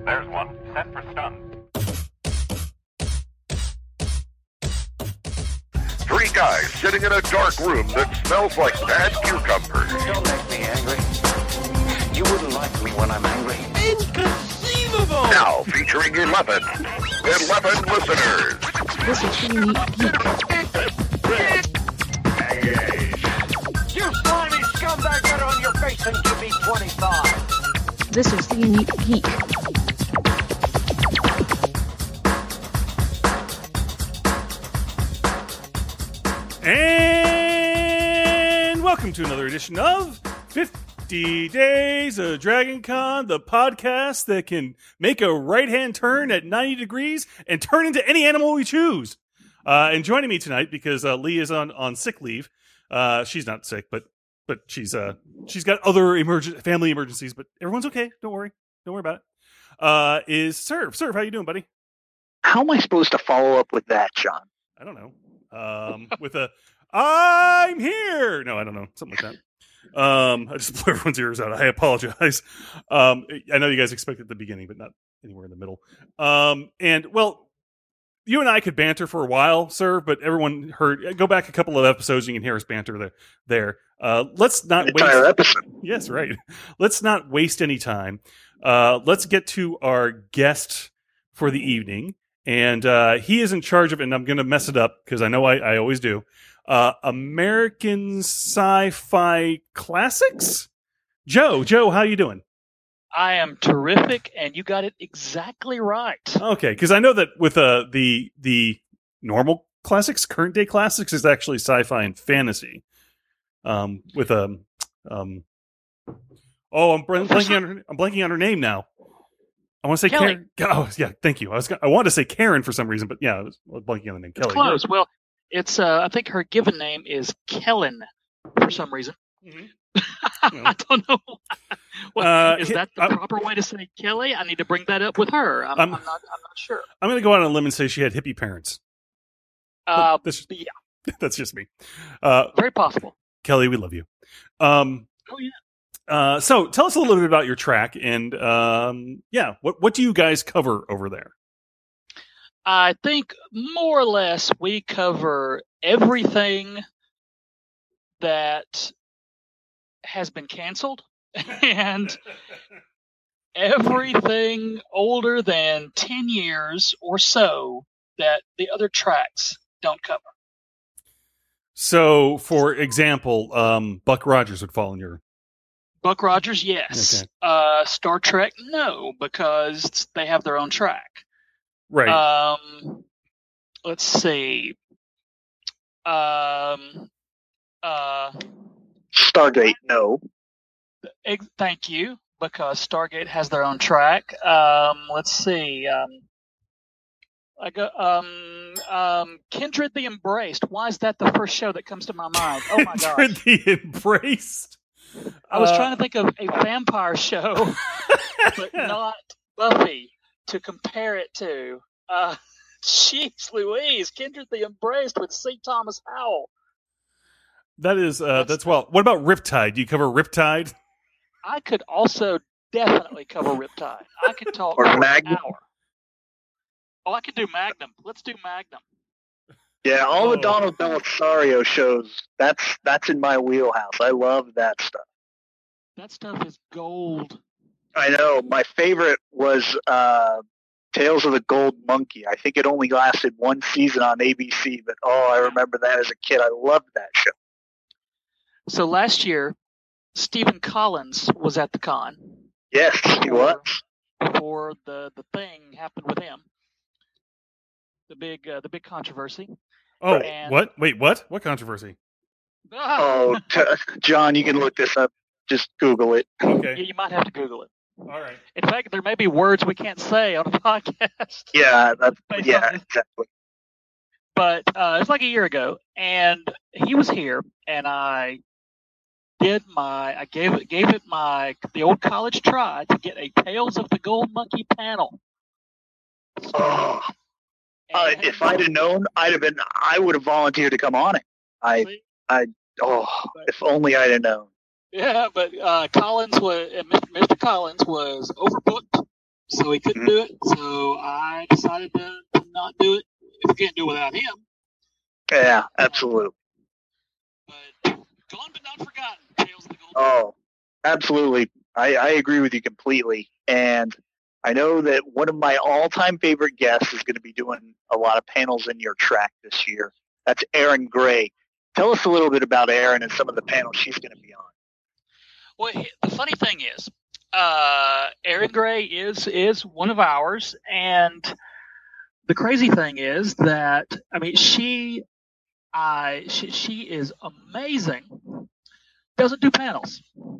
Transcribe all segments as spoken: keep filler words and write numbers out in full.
There's one. Set for stun. Three guys sitting in a dark room that smells like bad cucumbers. Don't make me angry. You wouldn't like me when I'm angry. Inconceivable! Now featuring eleven. eleven listeners. This is the Unique Geek. You slimy scumbag, get on your face and give me twenty-five. This is the Unique Geek. And welcome to another edition of fifty Days of Dragon Con, the podcast that can make a right-hand turn at ninety degrees and turn into any animal we choose. Uh, and joining me tonight, because uh, Lee is on, on sick leave. Uh, she's not sick, but but she's uh she's got other emerg- family emergencies, but everyone's okay. Don't worry. Don't worry about it. Uh, is Serve. Serve, how you doing, buddy? How am I supposed to follow up with that, John? I don't know. Um, with a, I'm here. No, I don't know. Something like that. Um, I just blew everyone's ears out. I apologize. Um, I know you guys expected the beginning, but not anywhere in the middle. Um, and well, you and I could banter for a while, sir, but everyone heard, go back a couple of episodes. You can hear us banter there. there. Uh, let's not An waste entire episode. Yes, right. Let's not waste any time. Uh, let's get to our guest for the evening. And uh, he is in charge of it, and I'm going to mess it up because I know I, I always do. Uh, American Sci-Fi Classics? Joe, Joe, how you doing? I am terrific, and you got it exactly right. Okay, because I know that with uh, the the normal classics, current day classics, is actually sci-fi and fantasy. Um, with a um, um, oh, I'm blanking on her, I'm blanking on her name now. I want to say Kelly. Karen. Oh, yeah, thank you. I was I wanted to say Karen for some reason, but yeah, I was blanking on the name. It's Kelly. close. Well, it's uh, I think her given name is Kellen for some reason. Mhm. I don't know. Well, Uh, is that the I'm- proper way to say Kelly? I need to bring that up with her. I'm, I'm, I'm- not. I'm not sure. I'm going to go out on a limb and say she had hippie parents. Uh, That's, yeah, that's just me. Uh, very possible. Kelly, we love you. Um, Oh yeah. uh, so tell us a little bit about your track and um, yeah, what what do you guys cover over there? I think more or less we cover everything that has been canceled and everything older than ten years or so that the other tracks don't cover. So, for example, um, Buck Rogers would fall in your Buck Rogers, yes. Okay. Uh, Star Trek, no, because they have their own track. right. Um, let's see. Um, uh, Stargate, no. ex- thank you, because Stargate has their own track. Um, let's see. Um, I go, um, um, Kindred the Embraced. Why is that the first show that comes to my mind? Oh my gosh. Kindred the Embraced. I was Uh, trying to think of a vampire show, but not Buffy to compare it to. Uh, jeez Louise, Kindred the Embraced with C. Thomas Howell. That is uh, that's, That's- well. What about Riptide? Do you cover Riptide? I could also definitely cover Riptide. I could talk Or for Magnum. an hour. Oh, I could do Magnum. Let's do Magnum. Yeah, all Oh. the Donald Belisario shows, that's that's in my wheelhouse. I love that stuff. That stuff is gold. I know. My favorite was uh, Tales of the Gold Monkey. I think it only lasted one season on A B C, but oh, I remember that as a kid. I loved that show. So last year, Stephen Collins was at the con Yes, he was. before the, the thing happened with him. The big uh, the big controversy. Oh, And- what? Wait, what? What controversy? Oh, t- John, you can look this up. Just Google it. Okay, you might have to Google it. all right. In fact, there may be words we can't say on a podcast. Yeah, that's, Based yeah, on this. exactly. But uh, it's like a year ago, and he was here, and I did my, I gave it, gave it my the old college try to get a Tales of the Gold Monkey panel. Oh, uh, And- if I'd have known, I'd have been. I would have volunteered to come on it. I, See? I. Oh, if only I'd have known. Yeah, but uh, Collins was Mister Collins was overbooked so he couldn't do it. So I decided to, to not do it. If I can't do it without him. Yeah, absolutely. But gone but not forgotten. Tales of the Golden. Oh, absolutely. I, I agree with you completely. And I know that one of my all-time favorite guests is going to be doing a lot of panels in your track this year. That's Erin Gray. Tell us a little bit about Erin and some of the panels she's going to be on. Well, the funny thing is, uh, Erin Gray is is one of ours, and the crazy thing is that I mean she, I she, she is amazing. Doesn't do panels.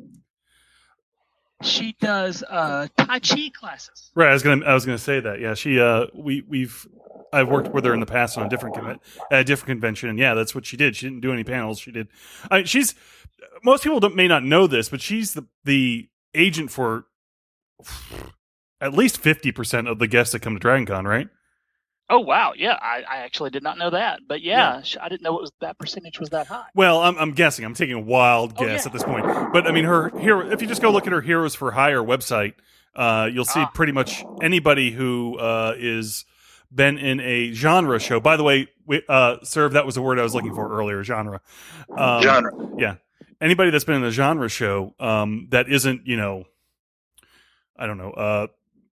She does uh, Tai Chi classes. Right, I was gonna, I was gonna say that. Yeah, she, uh, we, we've, I've worked with her in the past on a different, con- at a different convention, and yeah, that's what she did. She didn't do any panels. She did. I, she's, most people don't, may not know this, but she's the the agent for at least fifty percent of the guests that come to DragonCon, right? Oh wow, yeah, I, I actually did not know that, but yeah, yeah. I didn't know it was that percentage was that high. Well, I'm, I'm guessing. I'm taking a wild guess oh, yeah. at this point, but I mean, her hero. If you just go look at her Heroes for Hire website, uh, you'll see ah. pretty much anybody who uh, is been in a genre show. By the way, we, uh, Serve, that was the word I was looking for earlier. Genre. Um, genre. Yeah, anybody that's been in a genre show um, that isn't, you know, I don't know. Uh,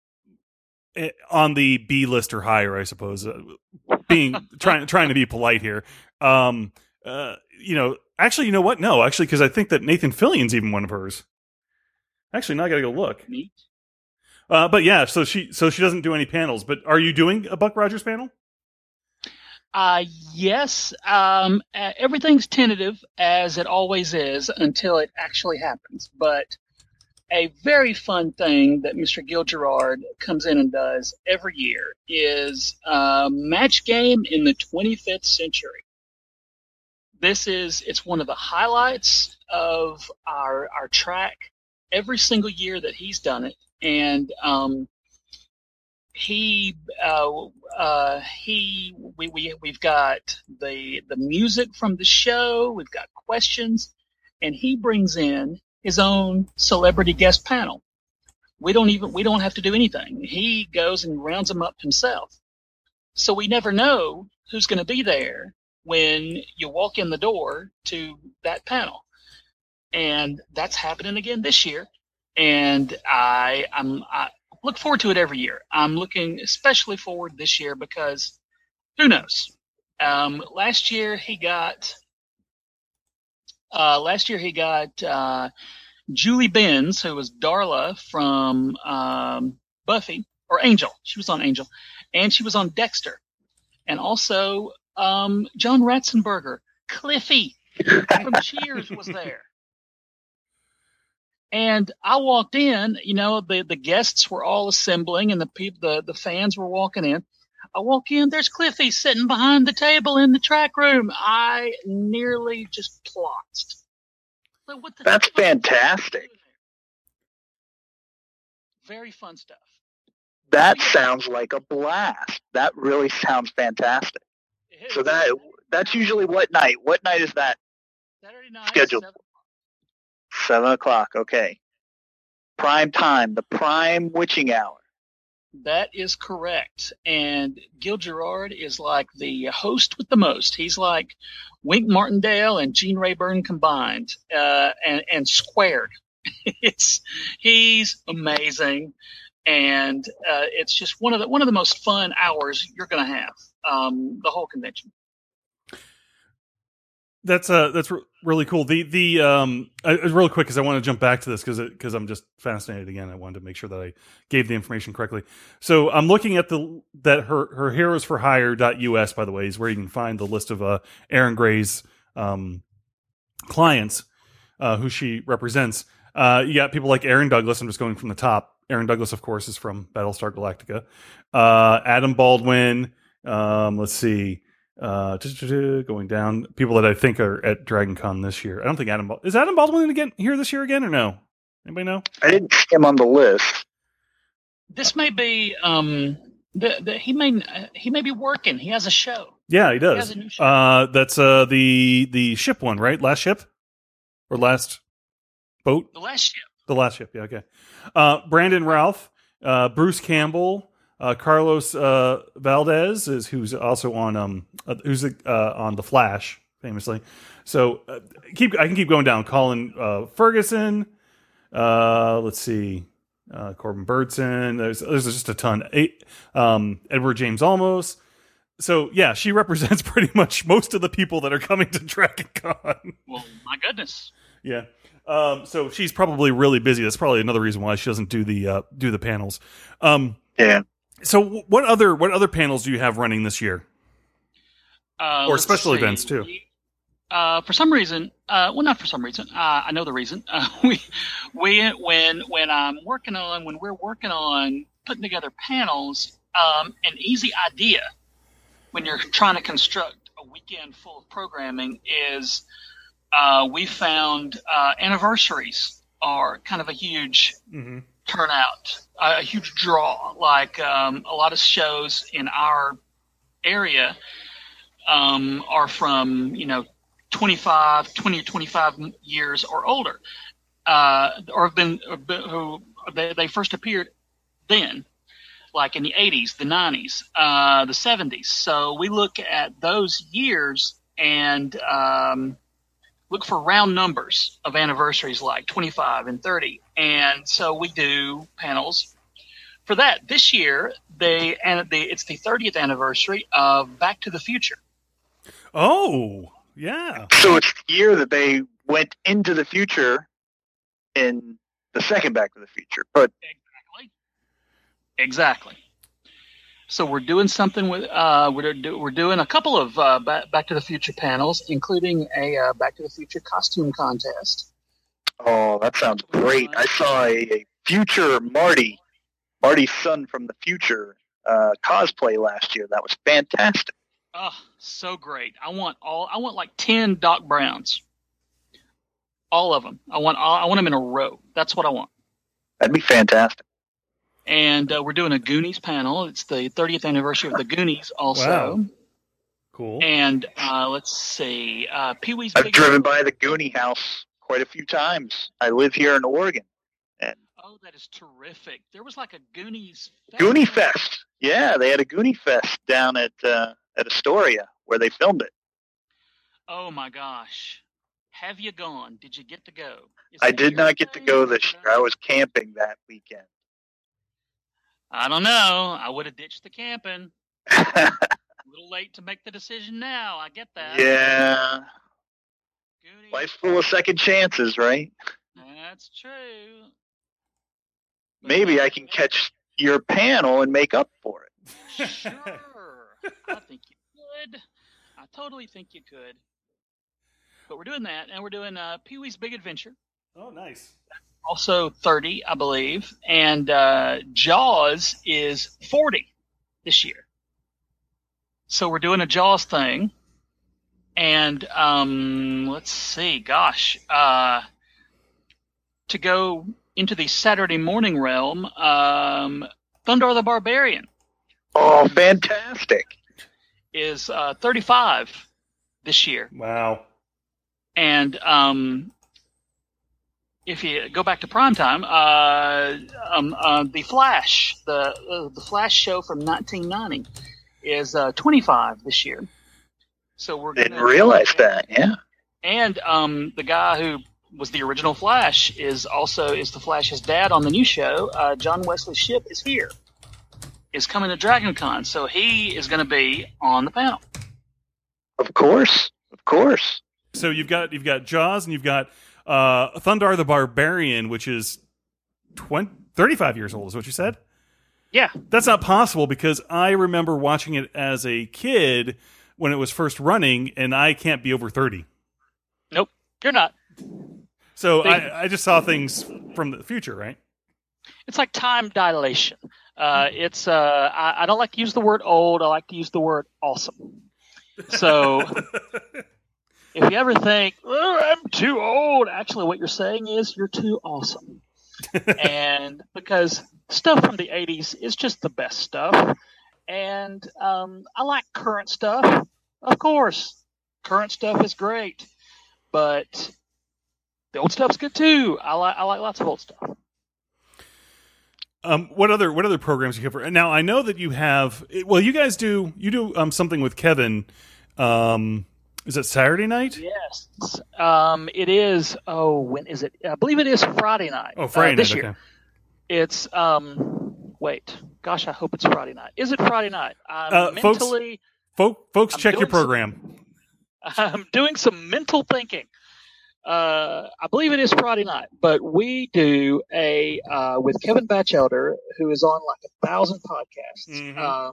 on the B list or higher, I suppose, uh, being trying trying to be polite here. Um, uh, you know, actually, you know what? No, actually, because I think that Nathan Fillion's even one of hers. Actually, now I got to go look. Uh, but yeah, so she so she doesn't do any panels. But are you doing a Buck Rogers panel? Uh, yes. Um, uh, everything's tentative, as it always is, until it actually happens. But a very fun thing that Mister Gil Gerard comes in and does every year is a match game in the twenty-fifth century. This is, it's one of the highlights of our, our track every single year that he's done it. And, um, he, uh, uh, he, we, we, we've got the, the music from the show. We've got questions, and he brings in his own celebrity guest panel. We don't even, we don't have to do anything. He goes and rounds them up himself. So we never know who's going to be there when you walk in the door to that panel. And that's happening again this year. And I, I'm, I look forward to it every year. I'm looking especially forward this year because who knows? Um, last year he got, Uh, last year he got uh, Julie Benz, who was Darla from um, Buffy, or Angel. She was on Angel. And she was on Dexter. And also um, John Ratzenberger, Cliffy from Cheers was there. And I walked in, you know, the, the guests were all assembling and the people, the, the fans were walking in. I walk in, there's Cliffy sitting behind the table in the track room. I nearly just plotzed. Like, what the That's fuck fantastic. Very fun stuff. That sounds like a blast. That really sounds fantastic. It is. So that that's usually what night? What night is that Saturday night, scheduled? seven. Seven o'clock. Okay. Prime time, the prime witching hour. That is correct. And Gil Gerard is like the host with the most. He's like Wink Martindale and Gene Rayburn combined, uh, and, and squared. It's, he's amazing. And, uh, it's just one of the, one of the most fun hours you're going to have, um, the whole convention. That's uh that's re- really cool. The the um I, real quick because I want to jump back to this because because I'm just fascinated again. I wanted to make sure that I gave the information correctly. So I'm looking at the that her her heroes for hire dot U S, by the way, is where you can find the list of uh Erin Gray's um clients uh who she represents. Uh you got people like Aaron Douglas. I'm just going from the top. Aaron Douglas, of course, is from Battlestar Galactica. Uh Adam Baldwin. Um let's see. Uh, going down, people that I think are at DragonCon this year. I don't think Adam Bal- is Adam Baldwin again here this year again or no? Anybody know? I didn't see him on the list. This may be um the, the he may he may be working. He has a show. Yeah, he does. He has a new show. Uh, that's uh the the ship one, right? Last ship or last boat? The last ship. The last ship. Yeah, okay. Uh, Brandon Ralph uh, Bruce Campbell, uh, Carlos uh, Valdez is who's also on um uh, who's uh, on The Flash famously. So uh, keep I can keep going down. Colin uh, Ferguson. Uh, let's see. Uh, Corbin Burnson. There's there's just a ton. Eight, um, Edward James Olmos. So yeah, she represents pretty much most of the people that are coming to DragonCon. Well, my goodness. Yeah. Um, so she's probably really busy. That's probably another reason why she doesn't do the uh, do the panels. Um, Yeah. so what other what other panels do you have running this year, Uh, or let's special see. events too? Uh, for some reason, uh, well, not for some reason. Uh, I know the reason. Uh, we, we, when when I'm working on, when we're working on putting together panels, um, an easy idea when you're trying to construct a weekend full of programming is, uh, we found uh, anniversaries are kind of a huge Mm-hmm. turnout, a huge draw. Like um, a lot of shows in our area um, are from, you know, twenty-five, twenty or twenty-five years or older, uh, or have been, who they, they first appeared then, like in the eighties, the nineties, uh, the seventies. So we look at those years and um, look for round numbers of anniversaries like twenty-five and thirty. And so we do panels for that. This year, they and the, it's the thirtieth anniversary of Back to the Future. Oh, yeah. So it's the year that they went into the future in the second Back to the Future. But Exactly. Exactly. So we're doing something with uh, we're do, we're doing a couple of uh, Back, Back to the Future panels, including a uh, Back to the Future costume contest. oh, that sounds great. I saw a, a future Marty, Marty's son from the future uh, cosplay last year. That was fantastic. Oh, so great! I want all. I want like ten Doc Browns. All of them. I want. All, I want them in a row. That's what I want. That'd be fantastic. And uh, we're doing a Goonies panel. It's the thirtieth anniversary of the Goonies, also. Wow. Cool. And uh, let's see, uh, Pee Wee's. I've Big driven by the Goonie house quite a few times. I live here in Oregon. And Oh, that is terrific! There was like a Goonies. Goonie festival. Fest. Yeah, they had a Goonie Fest down at uh, at Astoria where they filmed it. Oh my gosh! Have you gone? Did you get to go? Is I it did your not get to thing? go this year. I was camping that weekend. I don't know. I would have ditched the camping. A little late to make the decision now. I get that. Yeah. Goonies. Life's full of second chances, right? That's true. But Maybe yeah, I can catch your panel and make up for it. Sure. I think you could. I totally think you could. But we're doing that, and we're doing uh, Pee Wee's Big Adventure. Oh, nice. Also thirty, I believe. And uh, Jaws is forty this year. So we're doing a Jaws thing. And um, let's see, gosh. Uh, to go into the Saturday morning realm, um, Thundar the Barbarian Oh, fantastic. is uh, thirty-five this year. Wow. And um, if you go back to primetime, uh, um, uh, the Flash, the uh, the Flash show from nineteen ninety, is uh, twenty-five this year. So we're Didn't gonna, realize that, yeah. And um, the guy who was the original Flash is also is the Flash's dad on the new show. Uh, John Wesley Shipp is here, is coming to DragonCon, so he is going to be on the panel. Of course. Of course. So you've got you've got Jaws and you've got uh, Thundar the Barbarian, which is twenty, thirty-five years old, is what you said? Yeah. That's not possible because I remember watching it as a kid when it was first running, and I can't be over thirty. Nope, you're not. So They- I, I just saw things from the future, right? It's like time dilation. Uh, it's uh, I, I don't like to use the word old. I like to use the word awesome. So if you ever think, oh, I'm too old, actually what you're saying is you're too awesome. And because stuff from the eighties is just the best stuff. And um, I like current stuff. Of course, current stuff is great. But the old stuff's good too. I like I like lots of old stuff. Um, what other what other programs do you cover? Now I know that you have. Well, you guys do you do um something with Kevin. Um, is it Saturday night? Yes. Um, it is. Oh, when is it? I believe it is Friday night. Oh, Friday uh, this night. year. Okay. It's um. Wait, gosh, I hope it's Friday night. Is it Friday night? I'm Uh, folks- mentally. Folk, folks, I'm check your doing some- program. I'm doing some mental thinking. Uh, I believe it is Friday night, but we do a uh, with Kevin Batchelder, who is on like a thousand podcasts. Mhm. Um,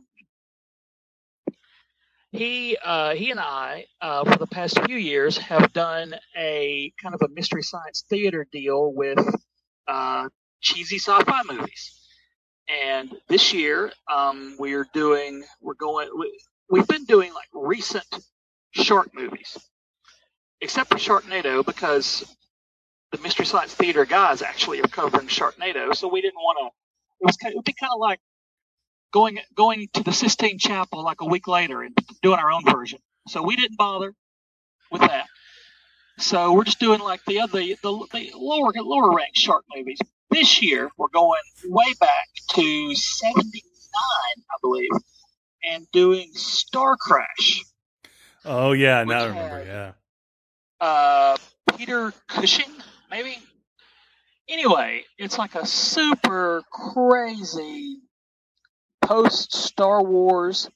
he uh, he and I, uh, for the past few years, have done a kind of a mystery science theater deal with uh, cheesy sci-fi movies. And this year, um, we're doing we're going. We, we've been doing like recent shark movies, except for Sharknado, because the Mystery Science Theater guys actually are covering Sharknado, so we didn't want to. It was kind of, it would be kind of like going going to the Sistine Chapel like a week later and doing our own version. So we didn't bother with that. So we're just doing like the other the, the lower lower ranked shark movies. This year we're going way back to seventy-nine, I believe, and doing Star Crash. Oh yeah, now I Which remember. had- Yeah. Uh, Peter Cushing, maybe. Anyway, it's like a super crazy post Star Wars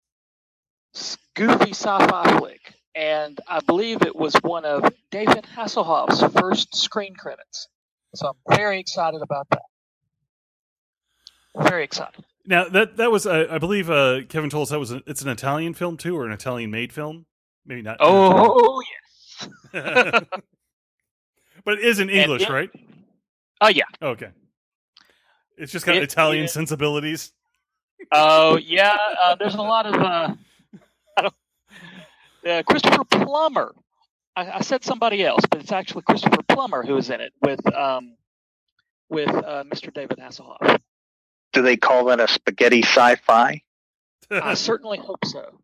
goofy sci-fi flick, and I believe it was one of David Hasselhoff's first screen credits. So I'm very excited about that. Very excited. Now that that was, uh, I believe, uh, Kevin told us that was a, it's an Italian film too, or an Italian-made film. Maybe not. Oh yes. But it is in English, it- right? Oh yeah. Okay. It's just got It Italian is- sensibilities. Oh yeah. Uh, there's a lot of uh, I don't, uh, Christopher Plummer. I, I said somebody else, but it's actually Christopher Plummer who is in it with um, with uh, Mister David Hasselhoff. Do they call that a spaghetti sci-fi? I certainly hope so.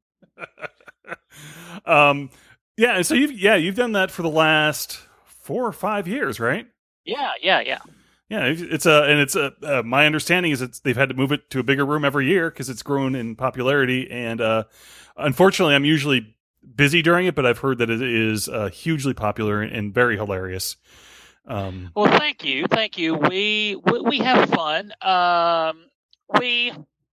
um, yeah. So you've yeah you've done that for the last four or five years, right? Yeah, yeah, yeah. Yeah, it's a and it's a. Uh, my understanding is it's they've had to move it to a bigger room every year because it's grown in popularity. And uh, unfortunately, I'm usually busy during it, but I've heard that it is uh, hugely popular and very hilarious. Um, Well, thank you, thank you. We we, we have fun. Um, we.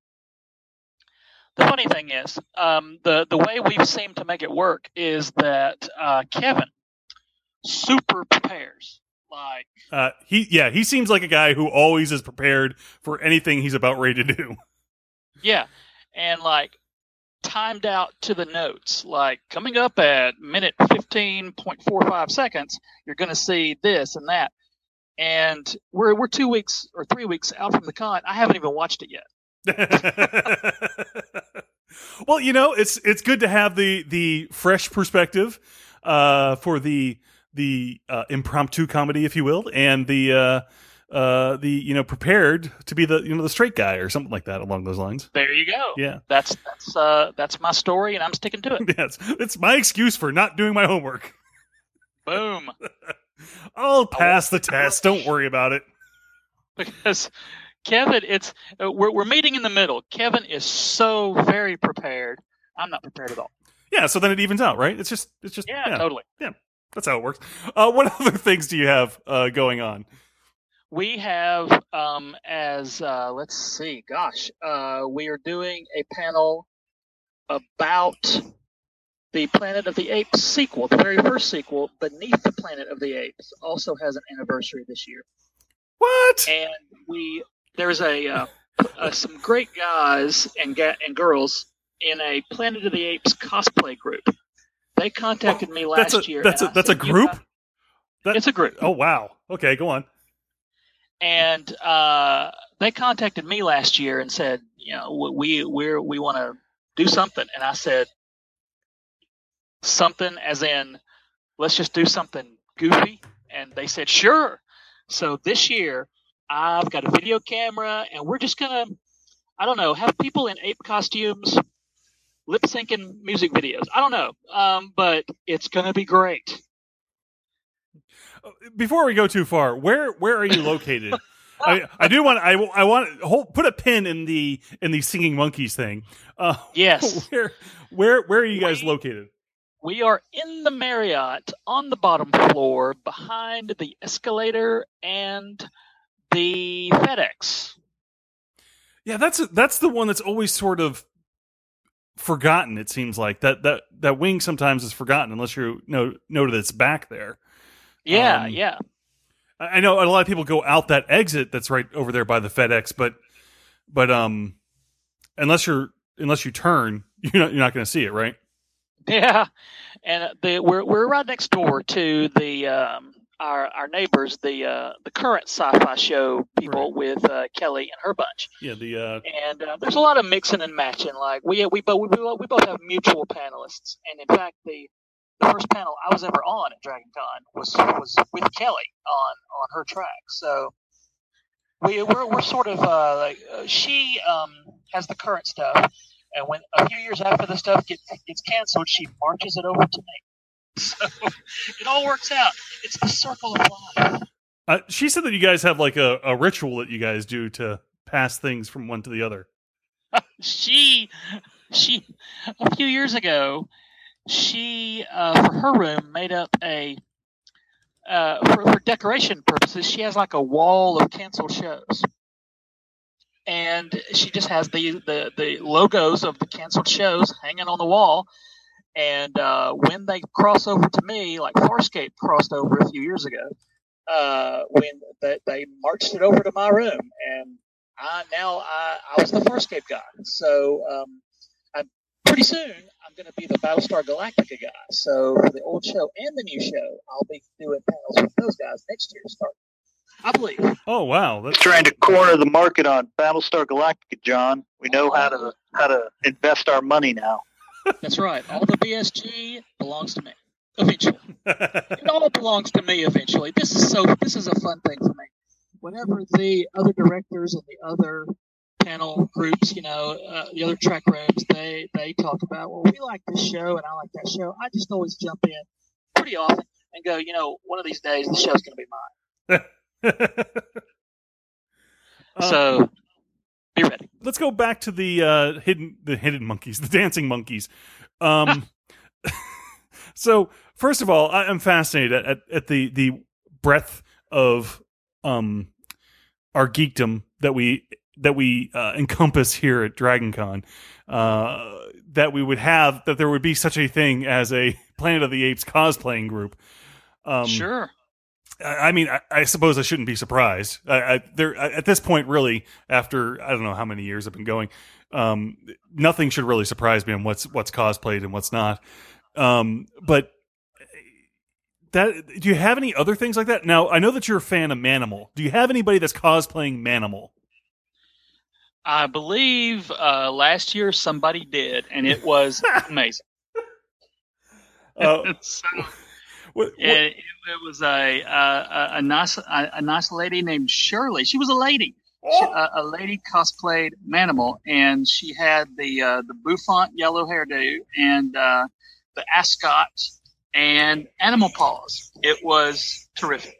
The funny thing is, um, the the way we've seemed to make it work is that uh, Kevin super prepares. Like uh, he yeah he seems like a guy who always is prepared for anything he's about ready to do. yeah, and like timed out to the notes. Like coming up at minute fifteen point four five seconds, you're going to see this and that. And we're we're two weeks or three weeks out from the con. I haven't even watched it yet. Well, you know, it's it's good to have the the fresh perspective uh, for the the uh, impromptu comedy, if you will, and the uh, uh, the you know prepared to be the you know the straight guy or something like that along those lines. There you go. Yeah, That's that's uh that's my story, and I'm sticking to it. yeah, it's, it's my excuse for not doing my homework. Boom. I'll pass the test. Don't worry about it. Because Kevin, it's uh, we're we're meeting in the middle. Kevin is so very prepared. I'm not prepared at all. Yeah, so then it evens out, right? It's just it's just Yeah, totally. That's how it works. Uh, what other things do you have uh, going on? We have, um, as uh, let's see, gosh, uh, we are doing a panel about the Planet of the Apes sequel. The very first sequel, Beneath the Planet of the Apes, also has an anniversary this year. What? And we there's a uh, uh, some great guys and ga- and girls in a Planet of the Apes cosplay group. They contacted me last that's a, year. That's and a I that's a said, "You group. got- That- It's a group. Oh wow. Okay, go on. And uh, they contacted me last year and said, you know, we we we want to do something. And I said, something as in, let's just do something goofy. And they said, sure. So this year, I've got a video camera, and we're just gonna, I don't know, have people in ape costumes lip syncing music videos. I don't know, um, but it's gonna be great. Before we go too far, where where are you located? I, I do want I, I want hold, put a pin in the in the singing monkeys thing. Uh, Yes. Where where where are you guys We- located? We are in the Marriott on the bottom floor behind the escalator and the FedEx. Yeah, that's that's the one that's always sort of forgotten. It seems like that that that wing sometimes is forgotten unless you know know that it's back there. Yeah, Um, yeah. I I know a lot of people go out that exit that's right over there by the FedEx, but but um, unless you're unless you turn, you're not you're not going to see it, right? Yeah, and the we're we're right next door to the um, our our neighbors, the uh, the current sci-fi show people with uh, Kelly and her bunch, Yeah, the uh, and uh, there's a lot of mixing and matching. Like we we both we, both- we both have mutual panelists, and in fact the the first panel I was ever on at DragonCon was was with Kelly on on her track. So we we're we're sort of uh, like uh, she um, has the current stuff. And when a few years after the stuff gets gets canceled, she marches it over to me. So it all works out. It's the circle of life. uh, she said that you guys have like a, a ritual that you guys do to pass things from one to the other. She, she, a few years ago, she uh, for her room made up a uh, for, for decoration purposes. She has like a wall of canceled shows. And she just has the, the, the logos of the canceled shows hanging on the wall. And uh, when they cross over to me, like Farscape crossed over a few years ago, uh, when they, they marched it over to my room, and I now I, I was the Farscape guy. So um, I'm pretty soon I'm going to be the Battlestar Galactica guy. So for the old show and the new show, I'll be doing panels with those guys next year, starting. I believe. Oh wow, that's Trying to corner the market on Battlestar Galactica, John. We know how to how to invest our money now. That's right. All the B S G belongs to me. Eventually, it all belongs to me. Eventually, this is so. This is a fun thing for me. Whenever the other directors and the other panel groups, you know, uh, the other track rooms, they they talk about, well, we like this show and I like that show. I just always jump in pretty often and go, you know, one of these days the show's going to be mine. Uh, So be ready. let's go back to the uh, hidden the hidden monkeys, the dancing monkeys. Um, so first of all, I, I'm fascinated at, at, at the the breadth of um, our geekdom that we that we uh, encompass here at DragonCon. Uh, that we would have that there would be such a thing as a Planet of the Apes cosplaying group. Um, Sure. I I mean, I, I suppose I shouldn't be surprised. I, I, there, at this point, really, after I don't know how many years I've been going, um, nothing should really surprise me on what's what's cosplayed and what's not. Um, but that, do you have any other things like that? Now, I know that you're a fan of Manimal. Do you have anybody that's cosplaying Manimal? I believe uh, last year somebody did, and it was amazing. Uh, so, what, what, it, it was a, a a nice a, a nice lady named Shirley. She was a lady, she, a, a lady cosplayed Manimal, and she had the uh, the bouffant yellow hairdo and uh, the ascot and animal paws. It was terrific.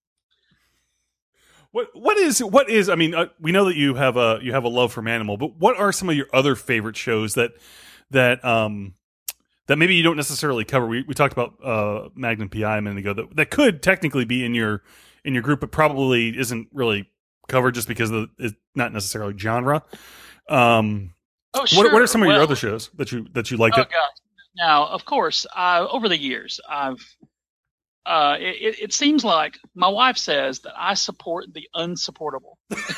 What what is what is? I mean, uh, we know that you have a you have a love for Manimal, but what are some of your other favorite shows that that um that maybe you don't necessarily cover? We we talked about uh, Magnum P I a minute ago that that could technically be in your in your group, but probably isn't really covered just because of the, it's not necessarily genre. Um, Oh, sure. what what are some of well, your other shows that you that you like? Oh, that, God. Now, of course, uh, over the years, I've uh, it, it seems like my wife says that I support the unsupportable.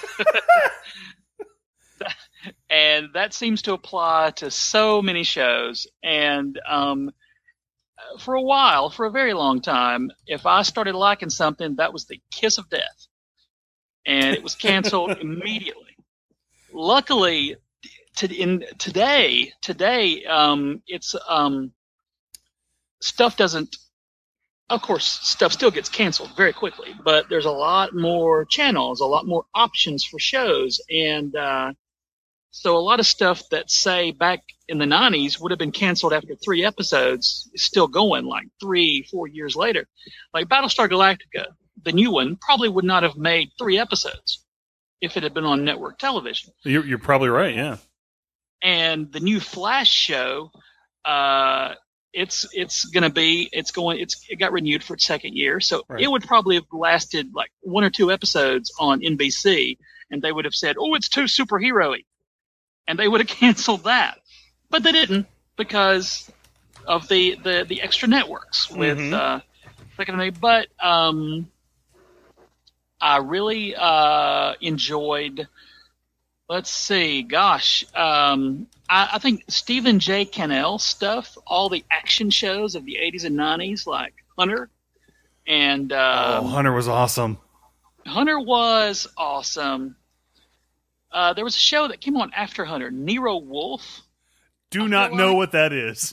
And that seems to apply to so many shows. And um, for a while, for a very long time, if I started liking something, that was the kiss of death. And it was canceled immediately. Luckily, to, in today, today, um, it's um, stuff doesn't. Of course, stuff still gets canceled very quickly, but there's a lot more channels, a lot more options for shows, and uh, so a lot of stuff that, say, back in the nineties would have been canceled after three episodes is still going, like three, four years later. Like Battlestar Galactica, the new one, probably would not have made three episodes if it had been on network television. You're, you're probably right, yeah. And the new Flash show, uh, it's it's going to be it's going it's it got renewed for its second year, so Right. it would probably have lasted like one or two episodes on N B C, and they would have said, "Oh, it's too superhero-y," and they would have canceled that, but they didn't because of the the, the extra networks with Mhm. uh, second and eight. But um, I really uh, enjoyed. Let's see. Gosh, um, I, I think Stephen J. Cannell stuff, all the action shows of the eighties and nineties, like Hunter, and um, oh, Hunter was awesome. Hunter was awesome. Uh, there was a show that came on after Hunter, Nero Wolf. Do I not feel know like- what that is.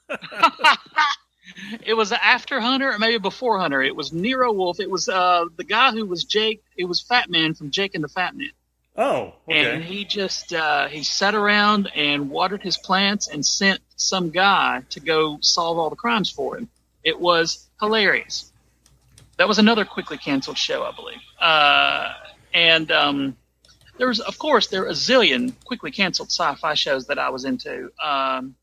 It was after Hunter, or maybe before Hunter. It was Nero Wolf. It was uh, the guy who was Jake. It was Fat Man from Jake and the Fat Man. Oh, okay. And he just uh, he sat around and watered his plants and sent some guy to go solve all the crimes for him. It was hilarious. That was another quickly canceled show, I believe. Uh, and um, there was, of course, there were a zillion quickly canceled sci-fi shows that I was into. Um,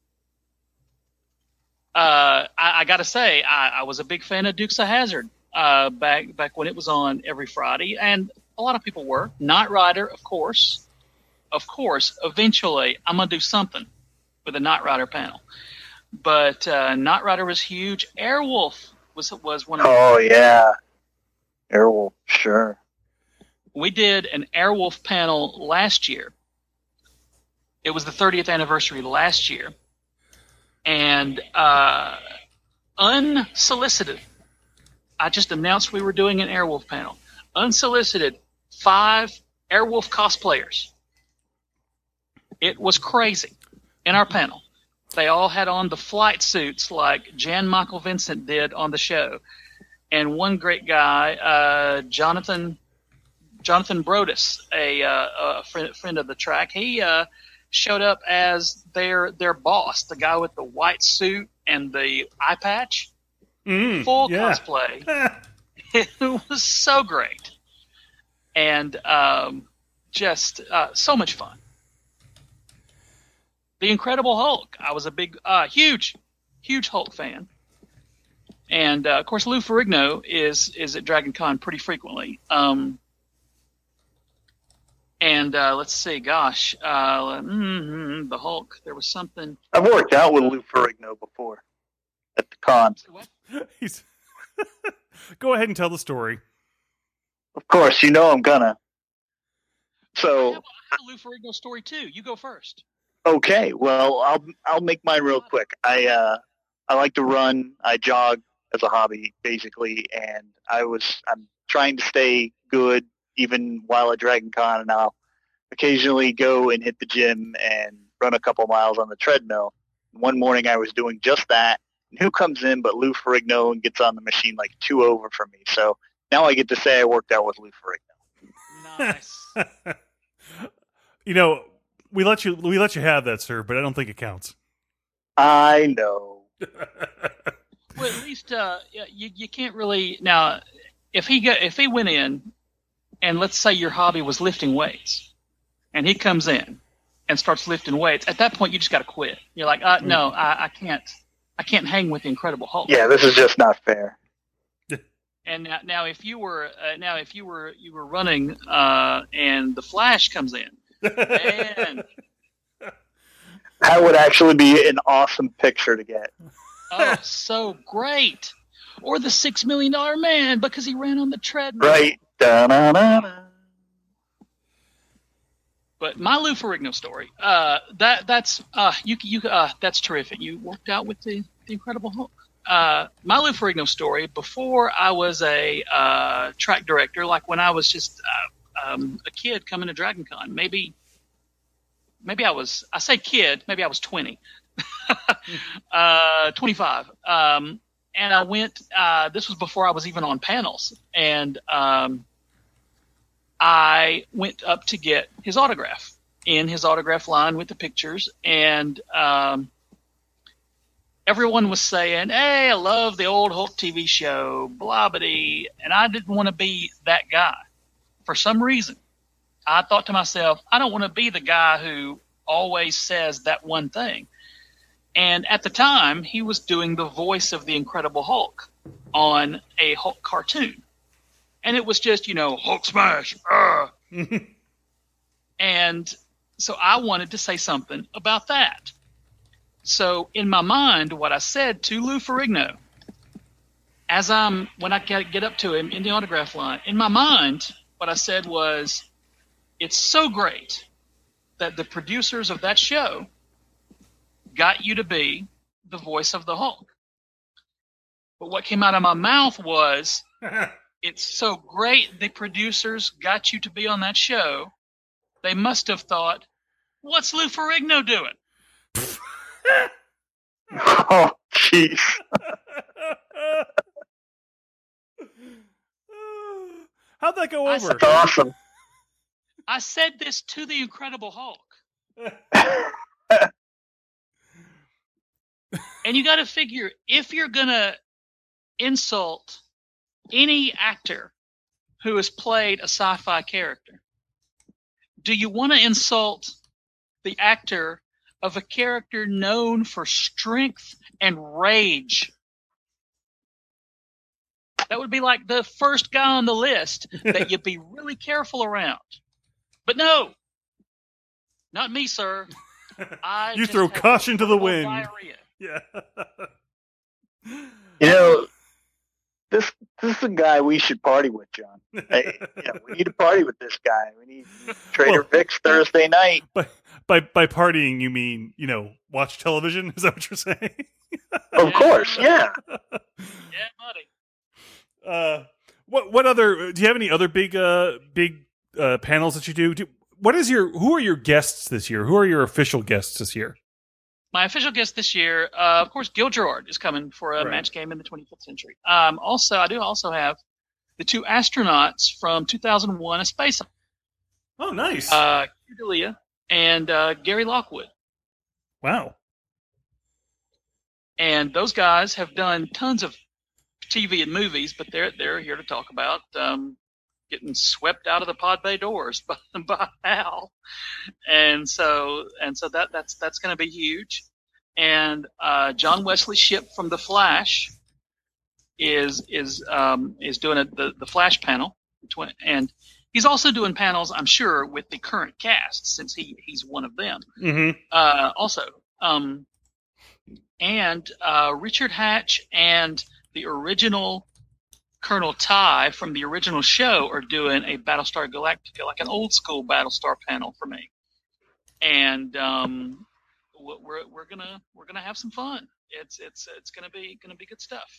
uh, I, I got to say, I, I was a big fan of Dukes of Hazzard uh, back back when it was on every Friday, and a lot of people were. Knight Rider, of course. Of course, eventually, I'm going to do something with the Knight Rider panel. But uh, Knight Rider was huge. Airwolf was was one of the... Oh, yeah. Airwolf, sure. We did an Airwolf panel last year. It was the thirtieth anniversary last year. And uh, unsolicited, I just announced we were doing an Airwolf panel. Unsolicited, five Airwolf cosplayers. It was crazy in our panel. They all had on the flight suits like Jan Michael Vincent did on the show. And one great guy, uh, Jonathan Jonathan Brodus, a, uh, a friend, friend of the track, he uh, showed up as their their boss, the guy with the white suit and the eye patch. Mm, Full yeah. cosplay. It was so great. And um, just uh, so much fun. The Incredible Hulk. I was a big, uh, huge, huge Hulk fan. And, uh, of course, Lou Ferrigno is is at Dragon Con pretty frequently. Um, and uh, let's see, gosh, uh, mm, the Hulk, there was something. I've worked out with Lou Ferrigno before at the con. He's Go ahead and tell the story. Of course, you know I'm gonna. I So, have, I have a Lou Ferrigno story, too. You go first. okay, well, I'll I'll make mine real quick. I uh, I like to run. I jog as a hobby, basically, and I was I'm trying to stay good even while at Dragon Con, and I'll occasionally go and hit the gym and run a couple miles on the treadmill. One morning I was doing just that, and who comes in but Lou Ferrigno and gets on the machine like two over from me. So now I get to say I worked out with Lou Ferrigno. Nice. You know, we let you we let you have that, sir, but I don't think it counts. I know. Well, at least uh, you you can't really now. If he got if he went in, and let's say your hobby was lifting weights, and he comes in and starts lifting weights, at that point you just got to quit. You're like, uh, no, I, I can't, I can't hang with the Incredible Hulk. Yeah, this is just not fair. And now, now if you were uh, now if you were you were running uh, and the Flash comes in, and That would actually be an awesome picture to get. oh, so great. Or the Six Million Dollar Man because he ran on the treadmill. Right. Da-na-na-na. But my Lou Ferrigno story, uh, that that's uh, you you uh, that's terrific. You worked out with the, the Incredible Hulk. Uh, my Lou Ferrigno story. Before I was a uh, track director, like when I was just uh, um, a kid coming to Dragon Con, maybe maybe I was I say kid, maybe I was twenty, uh, twenty-five, um, and I went. Uh, this was before I was even on panels, and um, I went up to get his autograph in his autograph line with the pictures, and um, everyone was saying, "Hey, I love the old Hulk T V show, blah blah," and I didn't want to be that guy. For some reason, I thought to myself, I don't want to be the guy who always says that one thing. And at the time, he was doing the voice of the Incredible Hulk on a Hulk cartoon. And it was just, you know, Hulk smash. Uh. And so I wanted to say something about that. So in my mind, what I said to Lou Ferrigno, as I'm, when I get, get up to him in the autograph line, in my mind, what I said was, it's so great that the producers of that show got you to be the voice of the Hulk. But what came out of my mouth was, it's so great the producers got you to be on that show. They must have thought, what's Lou Ferrigno doing? Oh, jeez. How'd that go I over? said- That's awesome. I said this to the Incredible Hulk. And you got to figure, if you're going to insult any actor who has played a sci-fi character, do you want to insult the actor of a character known for strength and rage? That would be like the first guy on the list that you'd be really careful around. But no, not me, sir. I You just throw have caution to the verbal wind. diarrhea. Yeah. You know, this this is a guy we should party with, John. Hey, you know, we need to party with this guy. We need Trader Well- Vic's Thursday night. By, by by partying, you mean, you know, watch television? Is that what you're saying? Of course, yeah. Yeah, buddy. Uh, what what other? Do you have any other big uh big uh panels that you do? do? What is your? Who are your guests this year? Who are your official guests this year? My official guest this year, uh, of course, Gil Gerard is coming for a Right. match game in the twenty-fifth century. Um, also, I do also have the two astronauts from two thousand one: A Space Odyssey, Oh, nice! uh, Hugh Delia and uh, Gary Lockwood. wow. And those guys have done tons of T V and movies, but they're they're here to talk about um, getting swept out of the pod bay doors by, by Hal, and so and so that that's that's going to be huge. And uh, John Wesley Shipp from The Flash is is um, is doing a, the the Flash panel, and he's also doing panels, I'm sure, with the current cast since he he's one of them. Mm-hmm. Uh, also, um, and uh, Richard Hatch and the original Colonel Ty from the original show are doing a Battlestar Galactica, like an old school Battlestar panel for me. And um, we're we're gonna we're gonna have some fun. It's it's it's gonna be gonna be good stuff.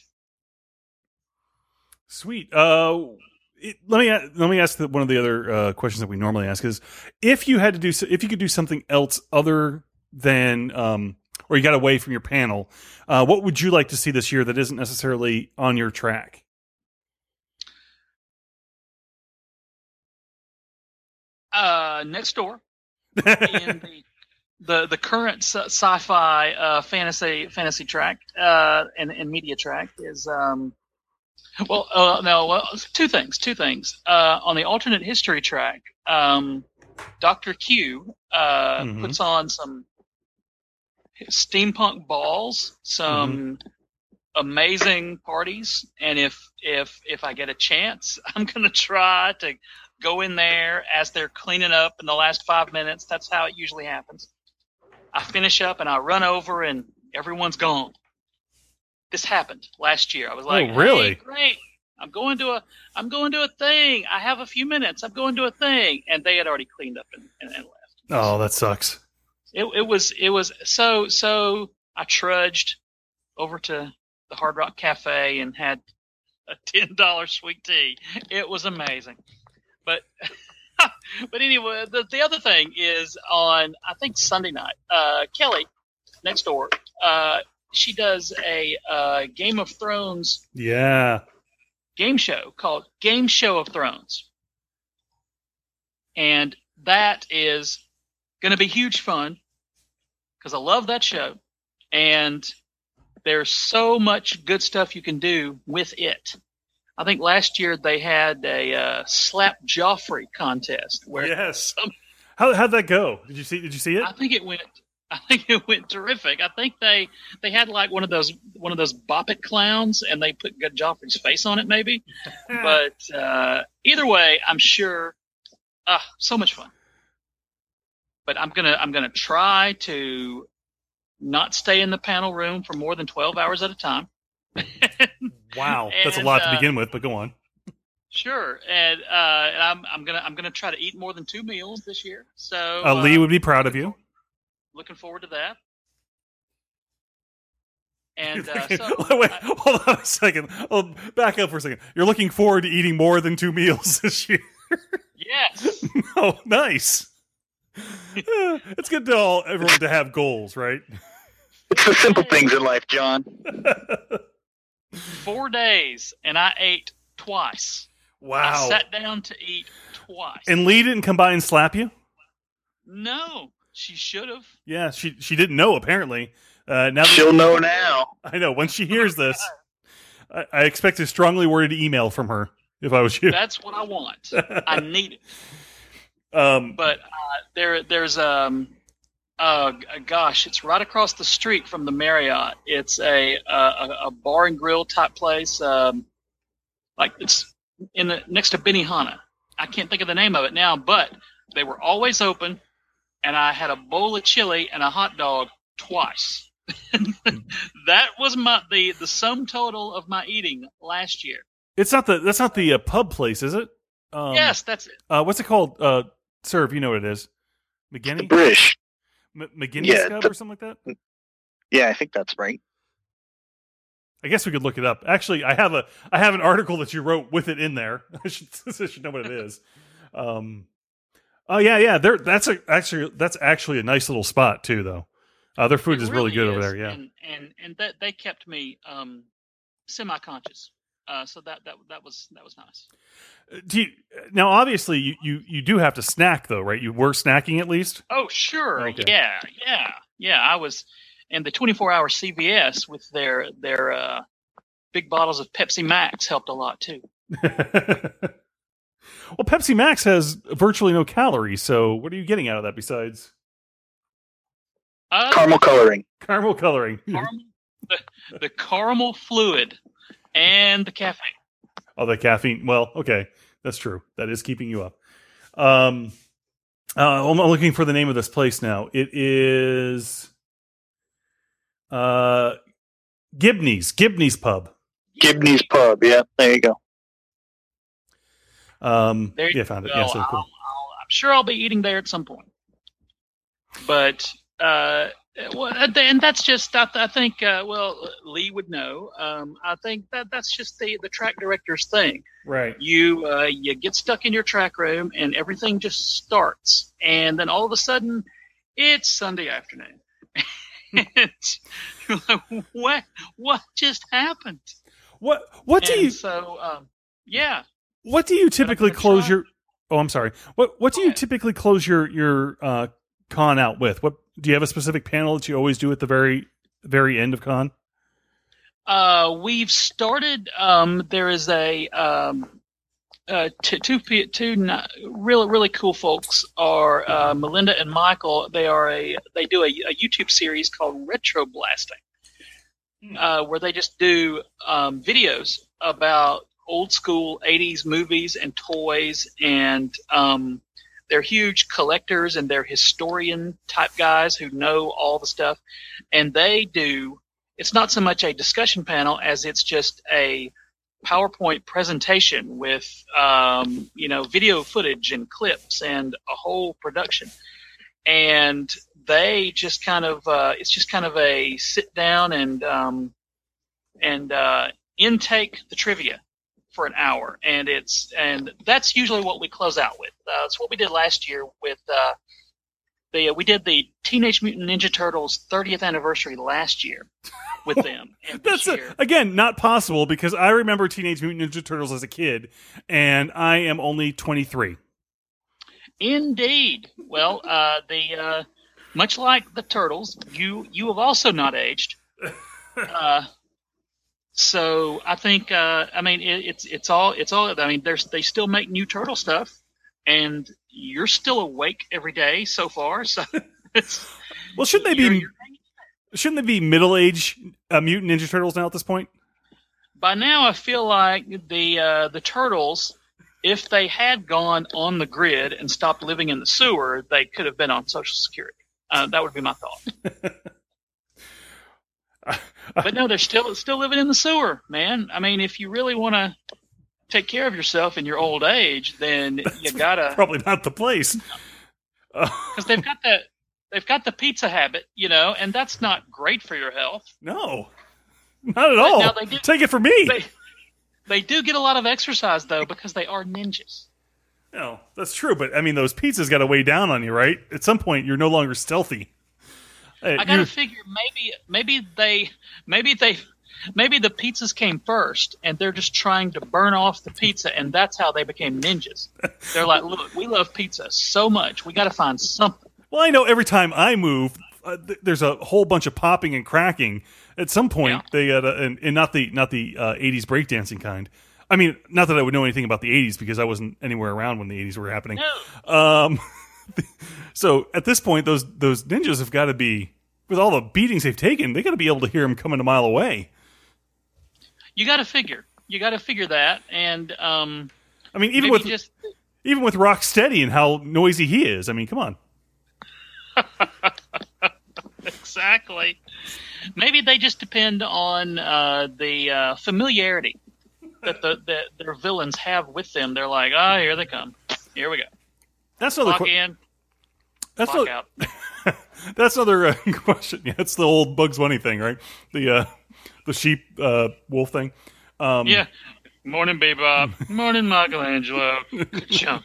Sweet. Uh, it, let me let me ask the, one of the other uh, questions that we normally ask is, if you had to do so, if you could do something else other than um, or you got away from your panel, uh, what would you like to see this year that isn't necessarily on your track? Uh, next door in the the, the current sci- sci-fi uh, fantasy fantasy track uh, and, and media track is um, well uh, no well two things two things uh, on the alternate history track. Um, Doctor Q uh, Mhm. puts on some steampunk balls, some amazing parties, and if if if I get a chance, I'm gonna try to go in there as they're cleaning up in the last five minutes. That's how it usually happens. I finish up and I run over and everyone's gone. This happened last year. I was like, Oh, really? "Hey, great! I'm going to a I'm going to a thing. I have a few minutes. I'm going to a thing," and they had already cleaned up and, and, and left. Oh, that sucks. It, it was it was so so. I trudged over to the Hard Rock Cafe and had a ten dollar sweet tea. It was amazing. But but anyway, the the other thing is on I think Sunday night. Uh, Kelly next door. Uh, she does a uh, Game of Thrones Yeah. game show called Game Show of Thrones, and that is going to be huge fun because I love that show, and there's so much good stuff you can do with it. I think last year they had a uh, slap Joffrey contest where Yes. some, How how'd that go? Did you see? Did you see it? I think it went. I think it went terrific. I think they they had like one of those one of those Bop It clowns, and they put good Joffrey's face on it, maybe. But uh, either way, I'm sure. Ah, so much fun. But I'm gonna I'm gonna try to not stay in the panel room for more than twelve hours at a time. Wow, that's a And, lot to uh, begin with. But go on. Sure, and, uh, and I'm I'm gonna I'm gonna try to eat more than two meals this year. So Uh, Lee uh, would be proud of you. looking forward to that. And uh, so Wait, I- hold on a second. Oh, back up for a second. You're looking forward to eating more than two meals this year. yes, Oh, nice. Eh, it's good to all everyone to have goals, right? It's the simple things in life, John. four days, and I ate twice. I Wow. sat down to eat twice. And Lee didn't come by and slap you? no, she should have. Yeah, she she didn't know apparently. Uh, now that- She'll know now. I know when she hears this, I, I expect a strongly worded email from her. If I was you, That's what I want. I need it. um, But uh, there, there's um, uh, g- gosh, it's right across the street from the Marriott. It's a a, a a bar and grill type place. Um, like it's in the next to Benihana. I can't think of the name of it now, but they were always open, and I had a bowl of chili and a hot dog twice. That was my the the sum total of my eating last year. it's not the that's not the uh, pub place, is it? Um, yes, that's it. Uh, what's it called? Uh, Serve, you know what it is? The McGinney? British. M- McGinney's Yeah, Cub the- or something like that? Yeah, I think that's right. I guess we could look it up. Actually, I have a I have an article that you wrote with it in there. I should I should know what it is. Um, oh yeah, yeah. There, that's a actually that's actually a nice little spot too, though. Uh, their food It is really good over is, there. Yeah. and and, and that they kept me um, semi-conscious. Uh, so that, that that was that was nice. Do you, now, obviously, you, you you do have to snack though, right? You were snacking at least. Oh sure, Okay. yeah, yeah, yeah. I was, and the twenty-four hour C V S with their their uh, big bottles of Pepsi Max helped a lot too. Well, Pepsi Max has virtually no calories, so what are you getting out of that besides Uh, Caramel coloring. caramel coloring? caramel, the, the caramel fluid and the caffeine. Oh, the caffeine. Well, okay, that's true. That is keeping you up. Um, uh, I'm looking for the name of this place now. It is uh, Gibney's. Gibney's Pub. Gibney's Pub. Yeah, there you go. Um, There you yeah, I found it. go. Yeah, so I'll, cool. I'll, I'm sure I'll be eating there at some point. But uh, well, and that's just I, I think uh, well Lee would know. Um, I think that that's just the, the track director's thing. Right. You uh, you get stuck in your track room and everything just starts, and then all of a sudden it's Sunday afternoon. It's, you're like, what what just happened? What What do and you so um, yeah. What do you typically gonna close try. your? Oh, I'm sorry. What What do you Go ahead. typically close your your uh, con out with? What do you have a specific panel that you always do at the very very end of con? Uh, we've started. Um, there is a um, uh, two two pe- two n- really really cool folks are uh, Melinda and Michael. They are a they do a, a YouTube series called Retro Blasting, uh, where they just do um, videos about old school eighties movies and toys, and um, they're huge collectors and they're historian type guys who know all the stuff, and they do. It's not so much a discussion panel as it's just a PowerPoint presentation with, um, you know, video footage and clips and a whole production. And they just kind of, uh, it's just kind of a sit down and, um, and, uh, intake the trivia for an hour. And it's, and that's usually what we close out with. Uh, it's what we did last year with, uh, the, we did the Teenage Mutant Ninja Turtles thirtieth anniversary last year with them. And this That's a, year, again not possible because I remember Teenage Mutant Ninja Turtles as a kid, and I am only twenty-three. indeed. Well, uh, the uh, much like the Turtles, you you have also not aged. Uh, So I think, uh, I mean, it, it's it's all it's all. I mean, there's they still make new turtle stuff, and you're still awake every day so far. So, it's, well, shouldn't they you're, be? you're, Shouldn't they be middle-aged uh, mutant Ninja Turtles now at this point? by now, I feel like the uh, the turtles, if they had gone on the grid and stopped living in the sewer, they could have been on Social Security. Uh, that would be my thought. But no, they're still still living in the sewer, man. I mean, if you really want to take care of yourself in your old age, then you gotta Probably not the place. because they've got the they've got the pizza habit, you know, and that's not great for your health. No, not at all. now they do- Take it from me. They they do get a lot of exercise though because they are ninjas. No, that's true. But I mean, those pizzas got to weigh down on you, right? At some point, you're no longer stealthy. Hey, I gotta you- figure maybe maybe they maybe they maybe the pizzas came first and they're just trying to burn off the pizza and that's how they became ninjas. They're like, look, we love pizza so much, we got to find something. Well, I know every time I move, uh, th- there's a whole bunch of popping and cracking. At some point, Yeah. they got and, and not the not the uh, eighties breakdancing kind. I mean, not that I would know anything about the eighties because I wasn't anywhere around when the eighties were happening. No. Um, so at this point, those those ninjas have got to be, with all the beatings they've taken, they got to be able to hear them coming a mile away. You got to figure. You got to figure that, and um, I mean, even maybe with just even with Rocksteady and how noisy he is. I mean, come on. exactly. Maybe they just depend on uh, the uh, familiarity that the that their villains have with them. They're like, ah, oh, here they come. Here we go. That's another. Clock que- in. that's Clock another, out. That's another uh, question. Yeah, it's the old Bugs Bunny thing, right? The uh, the sheep uh, wolf thing. Um, Yeah. Morning, Bebop. Morning, Michelangelo. Good jump.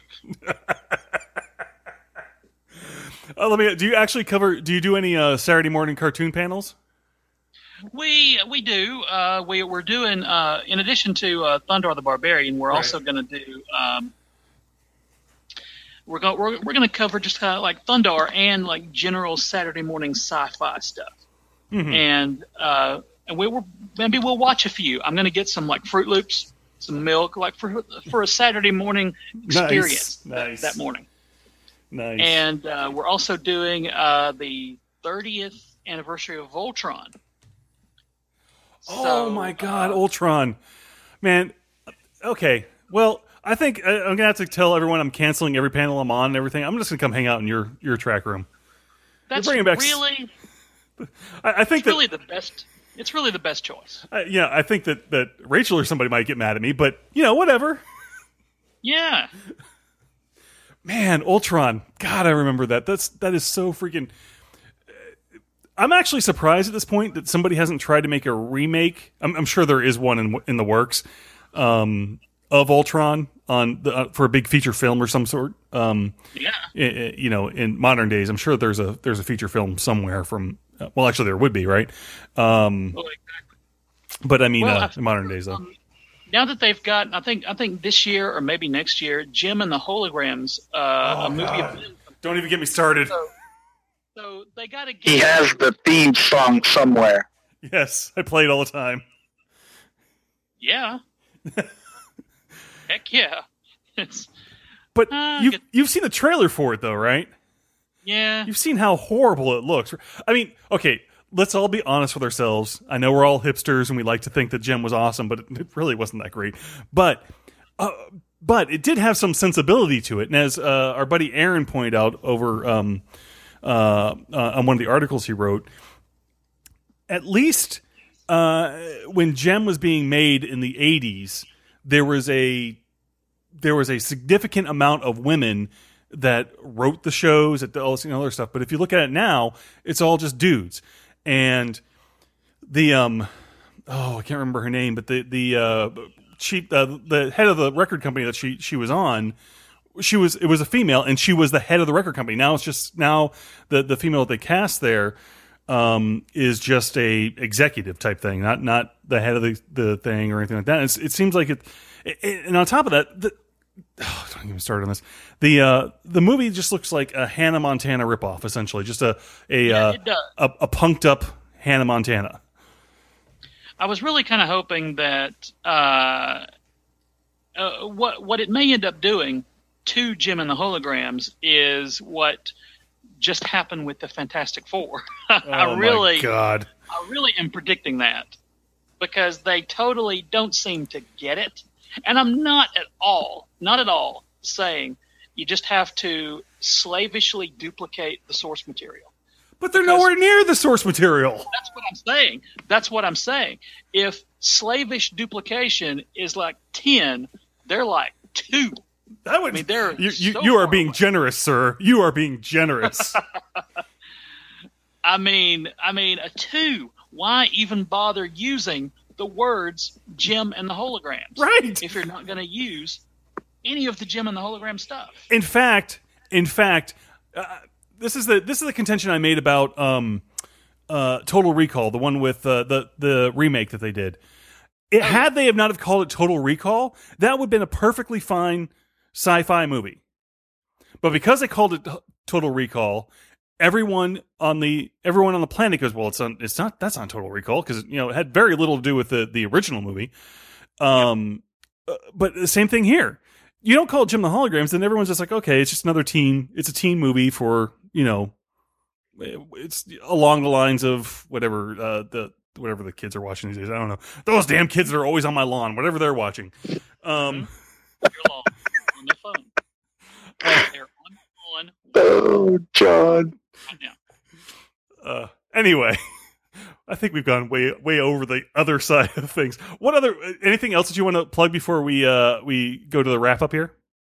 Uh, let me. Do you actually cover? Do you do any uh, Saturday morning cartoon panels? We we do. Uh, we we're doing uh, in addition to uh, Thundar the Barbarian, we're Right. also going to do. Um, we're going we're, we're going to cover just kind of like Thundar and like general Saturday morning sci-fi stuff, Mhm. and uh, and we will maybe we'll watch a few. I'm going to get some like Fruit Loops, some milk, like for for a Saturday morning experience that- Nice. that morning. Nice. And uh, we're also doing uh, the thirtieth anniversary of Voltron. oh So, my God, uh, Ultron, man. Okay, well, I think I, I'm gonna have to tell everyone I'm canceling every panel I'm on and everything. I'm just gonna come hang out in your your track room. That's bringing back s- really, I, I think it's that really the best. It's really the best choice. uh, yeah, I think that that Rachel or somebody might get mad at me, but you know, whatever. Yeah, Man, Ultron. God, I remember that. That's that is so freaking. I'm actually surprised at this point that somebody hasn't tried to make a remake. I'm, I'm sure there is one in in the works um, of Ultron on the, uh, for a big feature film or some sort. Um, yeah. i- i- you know, in modern days, I'm sure there's a there's a feature film somewhere from. Uh, well, actually, there would be, right? Um, Well, exactly. but I mean, Well, uh, I- in modern days, though. Um, now that they've got, I think, I think this year or maybe next year, Jim and the Holograms, uh, Oh, a movie. God. Of them. Don't even get me started. So, so they got to get. He has the theme song somewhere. Yes, I play it all the time. Yeah. Heck yeah. It's But Uh, you get- you've seen the trailer for it, though, right? yeah. You've seen how horrible it looks. I mean, okay, let's all be honest with ourselves. I know we're all hipsters and we like to think that Jem was awesome, but it really wasn't that great. But uh, but it did have some sensibility to it. And as uh, our buddy Aaron pointed out over um, uh, uh, on one of the articles he wrote, at least uh, when Jem was being made in the eighties, there was a there was a significant amount of women that wrote the shows, at all this other stuff. But if you look at it now, it's all just dudes. And the um, oh, I can't remember her name, but the the uh, she uh, the head of the record company that she she was on, she was it was a female, and she was the head of the record company. Now it's just now the the female that they cast there um, is just a executive type thing, not not the head of the the thing or anything like that. It's, it seems like it, it, and on top of that. The, Oh, don't even start on this. The uh, the movie just looks like a Hannah Montana ripoff, essentially, just a a Yeah, uh, it does. a, a punked up Hannah Montana. I was really kind of hoping that uh, uh, what what it may end up doing to Jim and the Holograms is what just happened with the Fantastic Four. I Oh really, my God. I really am predicting that because they totally don't seem to get it, and I'm not at all, not at all saying you just have to slavishly duplicate the source material. But they're Because- nowhere near the source material. That's what I'm saying. That's what I'm saying. If slavish duplication is like ten, they're like two. That would I mean, they're you, you, so you are far being away. generous, sir. You are being generous. I mean, I mean, a two. Why even bother using the words Jim and the Holograms? Right. If you're not going to use any of the Jim and the Hologram stuff. In fact, in fact, uh, this is the this is the contention I made about um, uh, Total Recall, the one with uh, the the remake that they did. It, had they have not have called it Total Recall, that would have been a perfectly fine sci-fi movie. But because they called it Total Recall, everyone on the everyone on the planet goes, well, it's on, it's not that's not Total Recall because you know it had very little to do with the the original movie. Um, uh, but the same thing here. You don't call it Jim the Holograms, then everyone's just like, okay, it's just another teen. It's a teen movie for you know, it's along the lines of whatever uh, the whatever the kids are watching these days. I don't know. Those damn kids that are always on my lawn, whatever they're watching. Um, You're long on their phone. They're on, on Oh, John. right now. uh, anyway, I think we've gone way way over the other side of things. What other anything else that you want to plug before we uh, we go to the wrap up here?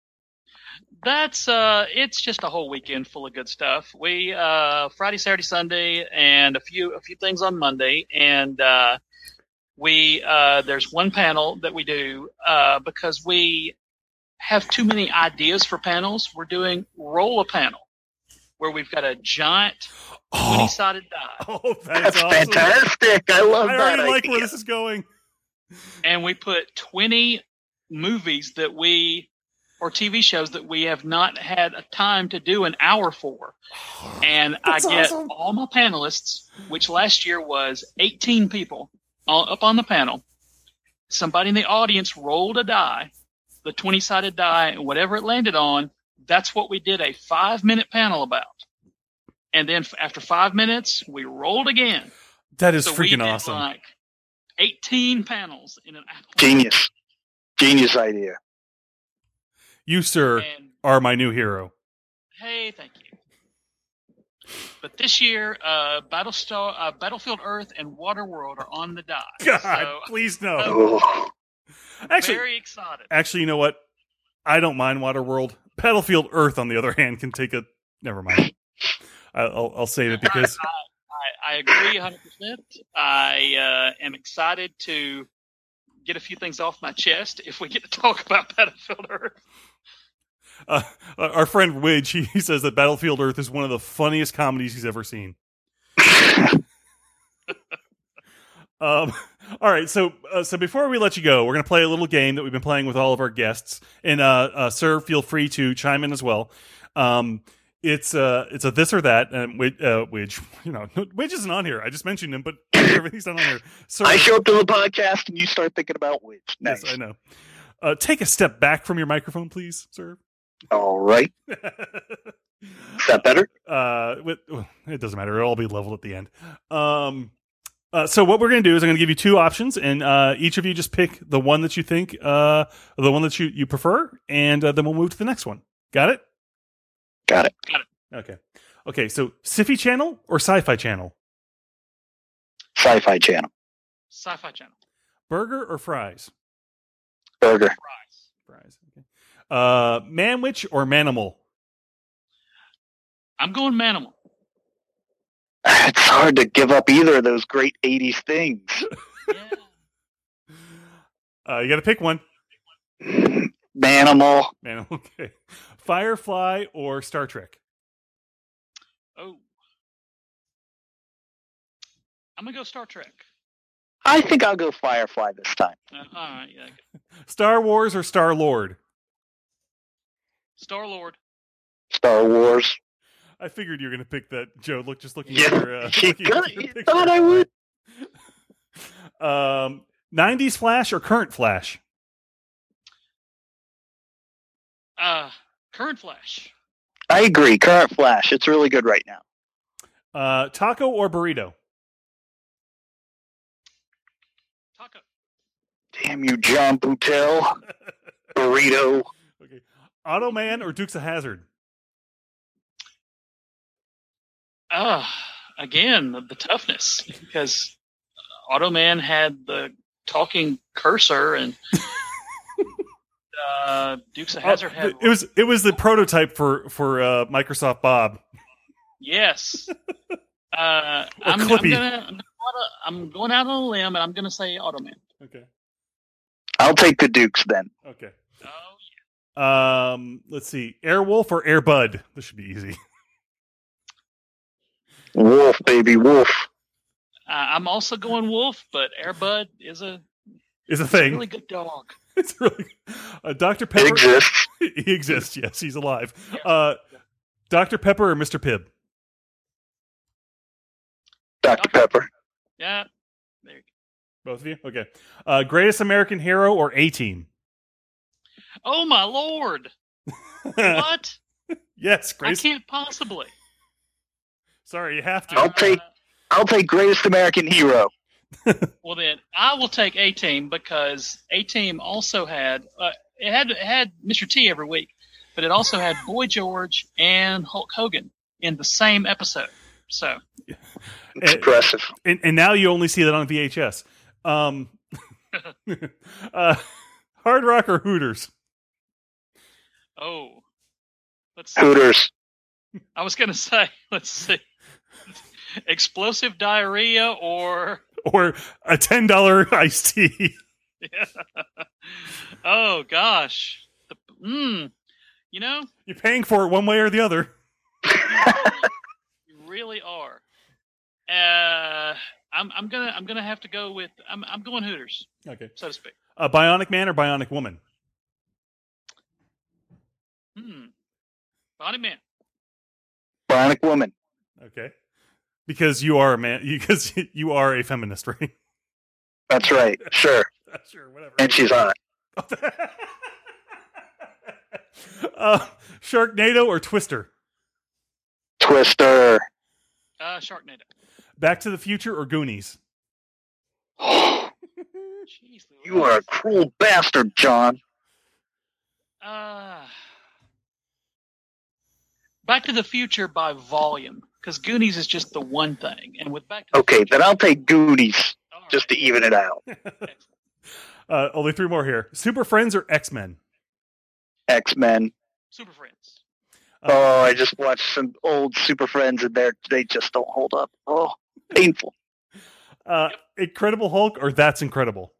That's uh, it's just a whole weekend full of good stuff. We uh, Friday, Saturday, Sunday, and a few a few things on Monday, and uh, we uh, there's one panel that we do uh, because we have too many ideas for panels. We're doing Roll a Panel, where we've got a giant twenty sided die, Oh, That's that's, awesome. fantastic. I love I that already like idea. where this is going. and we put twenty movies that we or T V shows that we have not had a time to do an hour for. And I That's get awesome. all my panelists, which last year was eighteen people all up on the panel. Somebody in the audience rolled a die, the twenty sided die, and whatever it landed on, that's what we did a five minute panel about. And then f- after five minutes, we rolled again. That is So we freaking did awesome. like eighteen panels in an hour. Genius. Genius idea. You, sir, And are my new hero. hey, thank you. But this year, uh, Battlestar, uh, Battlefield Earth and Waterworld are on the die. God, So please no. Oh, Actually, very excited. actually, you know what? I don't mind Waterworld. Battlefield Earth, on the other hand, can take a. Never mind. I- I'll, I'll save it because I, I agree one hundred percent. I uh, am excited to get a few things off my chest if we get to talk about Battlefield Earth. uh, our friend Widge, he, he says that Battlefield Earth is one of the funniest comedies he's ever seen. Um, all right, so uh, so before we let you go, we're going to play a little game that we've been playing with all of our guests, and uh, uh, sir, feel free to chime in as well. Um, it's uh, it's a this or that, and Widge, uh, Widge, you know, Widge isn't on here. I just mentioned him, but everything's not on here. Sir, I show up to the podcast and you start thinking about which. Nice. yes, I know. Uh, take a step back from your microphone, please, sir. All right. Is that better? uh, with, well, it doesn't matter. It'll all be leveled at the end. Um, uh, so what we're going to do is I'm going to give you two options, and uh, each of you just pick the one that you think, uh, the one that you, you prefer, and uh, then we'll move to the next one. Got it? Got it. Okay. Okay, so Sci-Fi Channel or Sci-Fi Channel? Sci-Fi Channel. Sci-Fi Channel. Burger or fries? Burger. Fries. Fries. Okay. Uh, Manwich or Manimal? I'm going Manimal. It's hard to give up either of those great eighties things. Yeah. Uh, you got to pick one. Manimal. Manimal. Okay. Firefly or Star Trek? Oh. I'm going to go Star Trek. I think I'll go Firefly this time. Uh, all right, yeah. Star Wars or Star Lord? Star-Lord. Star Wars. I figured you were going to pick that, Joe. Look, just looking Yeah, at your. Uh, you looking at got- your you picture. thought I would. Um, nineties Flash or current Flash? Uh, current Flash. I agree. Current Flash. It's really good right now. Uh, taco or burrito? Taco. Damn you, John Boutel. Burrito. Okay. Automan or Dukes of Hazzard? Uh, again, the, the toughness, because Automan had the talking cursor, and uh, Dukes of Hazzard had. It was it was the prototype for for uh, Microsoft Bob. Yes. Uh, I'm, I'm Clippy. gonna. I'm, gonna I'm going out on a limb, and I'm gonna say Automan. Okay. I'll take the Dukes then. Okay. Oh Um, let's see. Airwolf or Airbud? This should be easy. Wolf, baby, wolf. Uh, I'm also going Wolf, but Airbud is a, Is a it's a thing. really good dog. It's really uh, Doctor It Pepper. exists. He exists. Yes, he's alive. Uh, Doctor Pepper or Mister Pibb? Doctor Pepper. Yeah. There you go. Both of you. Okay. Uh, Greatest American Hero or A Team? Oh my lord! What? Yes, I greatest. can't possibly. Sorry, you have to. I'll take I'll take Greatest American Hero. Well then, I will take A Team, because A Team also had uh, it had it had Mister T every week, but it also had Boy George and Hulk Hogan in the same episode. So It's Eh, impressive. and, and now you only see that on V H S. Um, uh, Hard Rock or Hooters? oh, let's see. Hooters. I was gonna say, let's see, explosive diarrhea or Or a ten dollar iced tea? oh gosh, the, mm, you know, You're paying for it one way or the other. you really are. Uh, I'm I'm gonna I'm gonna have to go with I'm I'm going Hooters, Okay. so to speak. Uh, Bionic Man or Bionic Woman? Hmm. Bonnie Man. Bionic Woman. Okay. Because you are a man. Because you are a feminist, right? That's right. Sure. Sure, whatever. And she's hot. uh, Sharknado or Twister? Twister. Uh, Sharknado. Back to the Future or Goonies? Jeez, You are a cruel bastard, John. Uh, Back to the Future by volume, because Goonies is just the one thing, and with Back to the Okay, Future, then I'll take Goonies all right. just to even it out. Excellent. Uh, only three more here. Super Friends or X-Men? X-Men. Super Friends. Uh, Oh, I just watched some old Super Friends and they're, they just don't hold up. Oh, painful. Uh, Incredible Hulk or That's Incredible?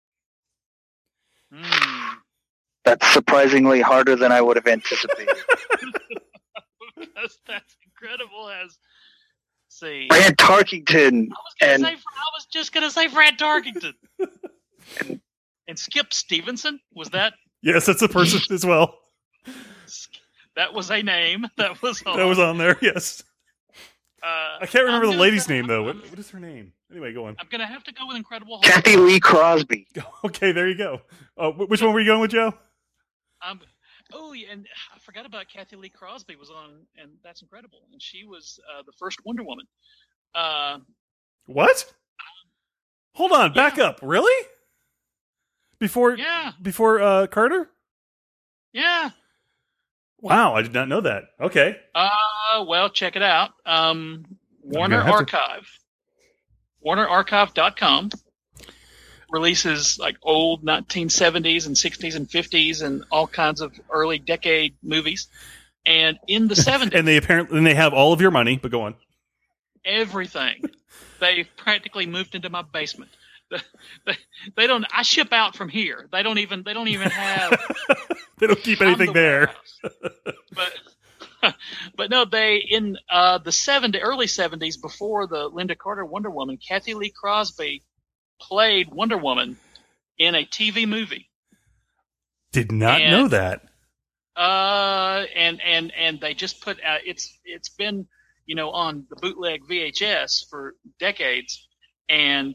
Hmm. That's surprisingly harder than I would have anticipated. Because That's Incredible has. See, Fran Tarkington I was, gonna and say, I was just gonna say Fran Tarkington. And Skip Stevenson, was that Yes, that's a person as well. that was a name that was on. That was on there, yes. Uh, I can't remember I'm the gonna lady's say- name, though. What, what is her name? Anyway, go on. I'm gonna have to go with Incredible Hulk. Kathy Lee Crosby. Okay, there you go. Uh, wh- which one were you going with, Joe? Um, oh, yeah, and I forgot about Kathy Lee Crosby was on, and That's Incredible, and she was uh, the first Wonder Woman. Uh, What? Hold on, back up. Really? Before yeah, before uh, Carter? yeah. Wow, I did not know that. Okay. Uh, well, check it out. Um, Warner gonna have to- Archive, Warner Archive dot com releases like old nineteen seventies and sixties and fifties and all kinds of early decade movies. And in the seventies, And they apparently and they have all of your money, but go on. everything. They've practically moved into my basement. They, they don't. I ship out from here. They don't even. They don't even have. They don't keep I'm anything the there. warehouse. But but no, they in uh, the seventy early seventies before the Linda Carter Wonder Woman, Kathy Lee Crosby played Wonder Woman in a T V movie. Did not And- know that. Uh, and and and they just put uh, it's it's been you know on the bootleg V H S for decades, and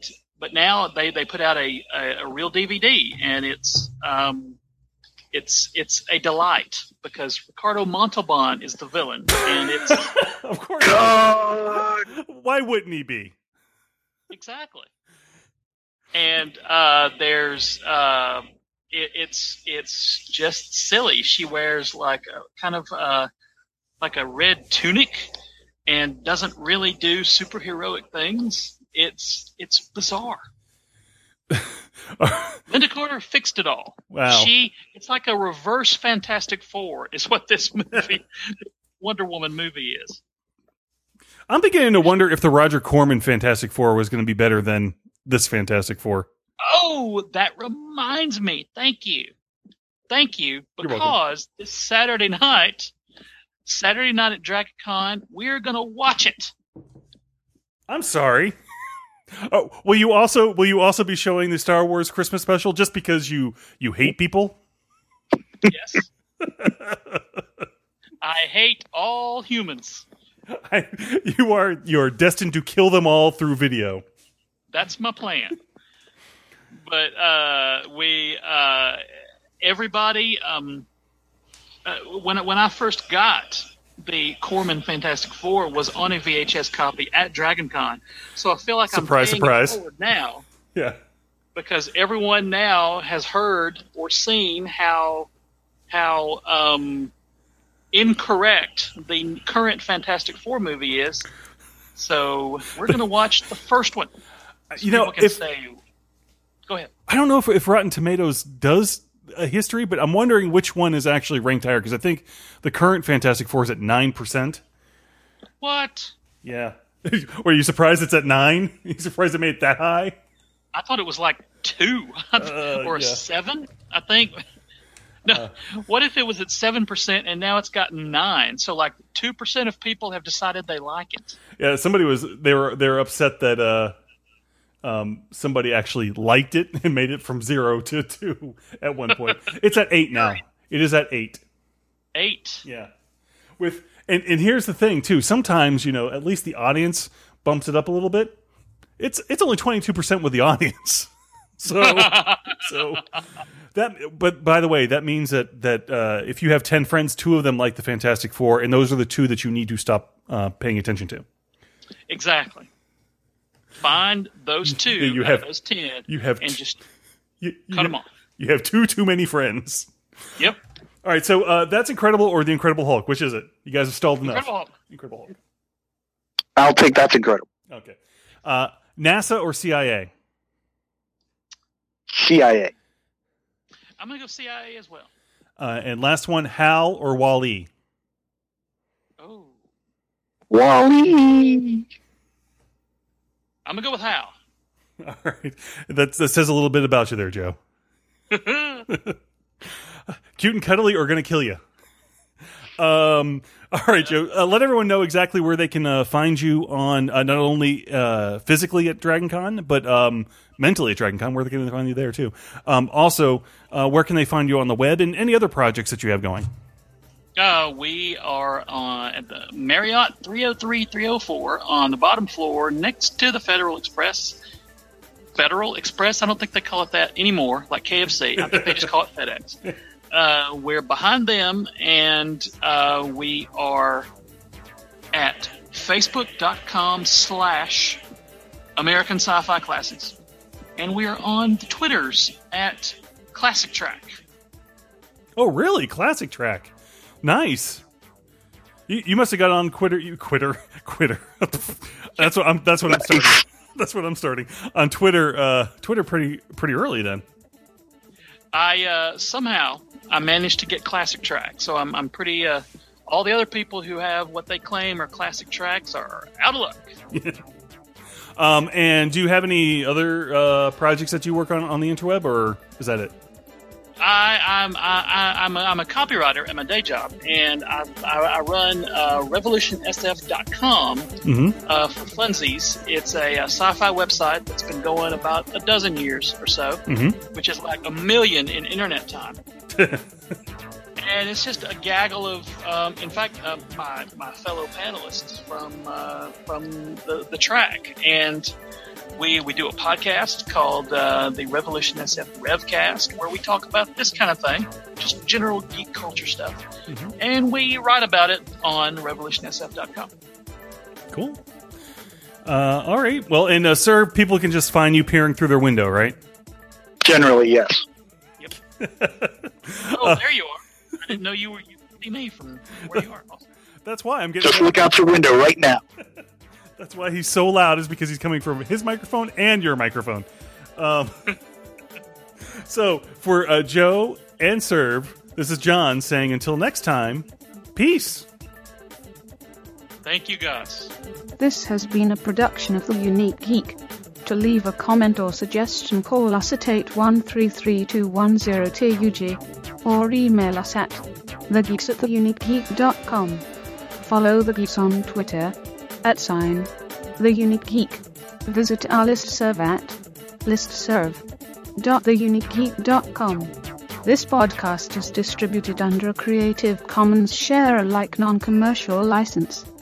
but now they, they put out a, a, a real D V D, and it's um, it's it's a delight because Ricardo Montalban is the villain, and it's Of course. God. Why wouldn't he be? exactly. And uh, there's uh, it, it's it's just silly. She wears like a kind of uh, like a red tunic and doesn't really do superheroic things. It's it's bizarre. Linda Carter fixed it all. Wow. She it's like a reverse Fantastic Four is what this movie Wonder Woman movie is. I'm beginning to wonder if the Roger Corman Fantastic Four was going to be better than this Fantastic Four. Oh, that reminds me. Thank you. Thank you. You're welcome. Because this Saturday night, Saturday night at DragonCon, we're going to watch it. I'm sorry. Oh, will you also will you also be showing the Star Wars Christmas special just because you you hate people? Yes. I hate all humans. I, you are you are destined to kill them all through video. That's my plan. But uh, we, uh, everybody, um, uh, when when I first got the Corman Fantastic Four, was on a V H S copy at DragonCon, so I feel like Surprise, I'm paying surprise. it forward now Yeah. because everyone now has heard or seen how how um, incorrect the current Fantastic Four movie is. So we're going to watch the first one. So You know, people can if say, go ahead. I don't know if, if Rotten Tomatoes does a history, but I'm wondering which one is actually ranked higher because I think the current Fantastic Four is at nine percent. What? Yeah. Were you surprised it's at nine? Are you surprised it made it that high? I thought it was like two Uh, or a yeah. seven, I think. No, what if it was at seven percent and now it's got nine? So like two percent of people have decided they like it. Yeah, somebody was they were they were upset that uh, um, somebody actually liked it and made it from zero to two at one point. It's at eight now. It is at eight. Eight. Yeah. With and, and here's the thing too. Sometimes, you know, at least the audience bumps it up a little bit. It's it's only twenty-two percent with the audience. So so that but by the way, that means that that uh, if you have ten friends, two of them like the Fantastic Four, and those are the two that you need to stop uh, paying attention to. Exactly. Find those two You out have- of those ten you have and t- just You, you, cut them off. You have two too many friends. Yep. All right, so uh, that's Incredible or the Incredible Hulk. Which is it? You guys have stalled enough. Incredible Hulk. Incredible Hulk. I'll take that's incredible. Okay. Uh, NASA or C I A? C I A. I'm going to go C I A as well. Uh, and last one, Hal or Wall-E? Oh. Wally. I'm going to go with Hal. All right. That, that says a little bit about you there, Joe. Cute and cuddly or going to kill you? Um, all right, Joe. Uh, let everyone know exactly where they can uh, find you on uh, not only uh, physically at DragonCon, but um, mentally at DragonCon. Where they can find you there too. Um, also, uh, where can they find you on the web and any other projects that you have going? Uh, we are on at the Marriott three oh three, three oh four on the bottom floor next to the Federal Express. Federal Express? I don't think they call it that anymore, like K F C. I think they just call it FedEx. Uh, we're behind them, and uh, we are at facebook.com slash American Sci-Fi Classics. And we are on the Twitters at Classic Track. Oh, really? Classic Track. Nice. You, you must have got on Quitter. You quitter, quitter. that's what I'm. That's what I'm starting. That's what I'm starting on Twitter. Uh, Twitter pretty pretty early then. I uh, somehow I managed to get Classic Track, so I'm I'm pretty. Uh, all the other people who have what they claim are classic tracks are out of luck. Um, and do you have any other uh, projects that you work on on the interweb, or is that it? I, I'm I, I, I'm, a, I'm a copywriter at my day job, and I, I, I run uh, revolution s f dot com Mm-hmm. uh, for funsies. It's a, a sci-fi website that's been going about a dozen years or so, Mm-hmm. which is like a million in internet time. And it's just a gaggle of, um, in fact, uh, my my fellow panelists from uh, from the, the track, and we, we do a podcast called uh, the Revolution S F Revcast, where we talk about this kind of thing, just general geek culture stuff. Mm-hmm. And we write about it on revolution s f dot com. Cool. Uh, all right. Well, and uh, sir, people can just find you peering through their window, right? Generally, yes. Yep. Oh, uh, there you are. I didn't know you were you could see me from where you are. That's why I'm getting. Just look out your window right now. That's why he's so loud, is because he's coming from his microphone and your microphone. Um, so for uh, Joe and Serve, this is John saying until next time, peace. Thank you, guys. This has been a production of The Unique Geek. To leave a comment or suggestion, call us at eight one three three two one zero T U G or email us at thegeeks at theuniquegeek dot com. Follow The Geeks on Twitter at sign The Unique Geek. Visit our listserv at listserv dot the unique geek dot com. This podcast is distributed under a Creative Commons Share Alike non-commercial license.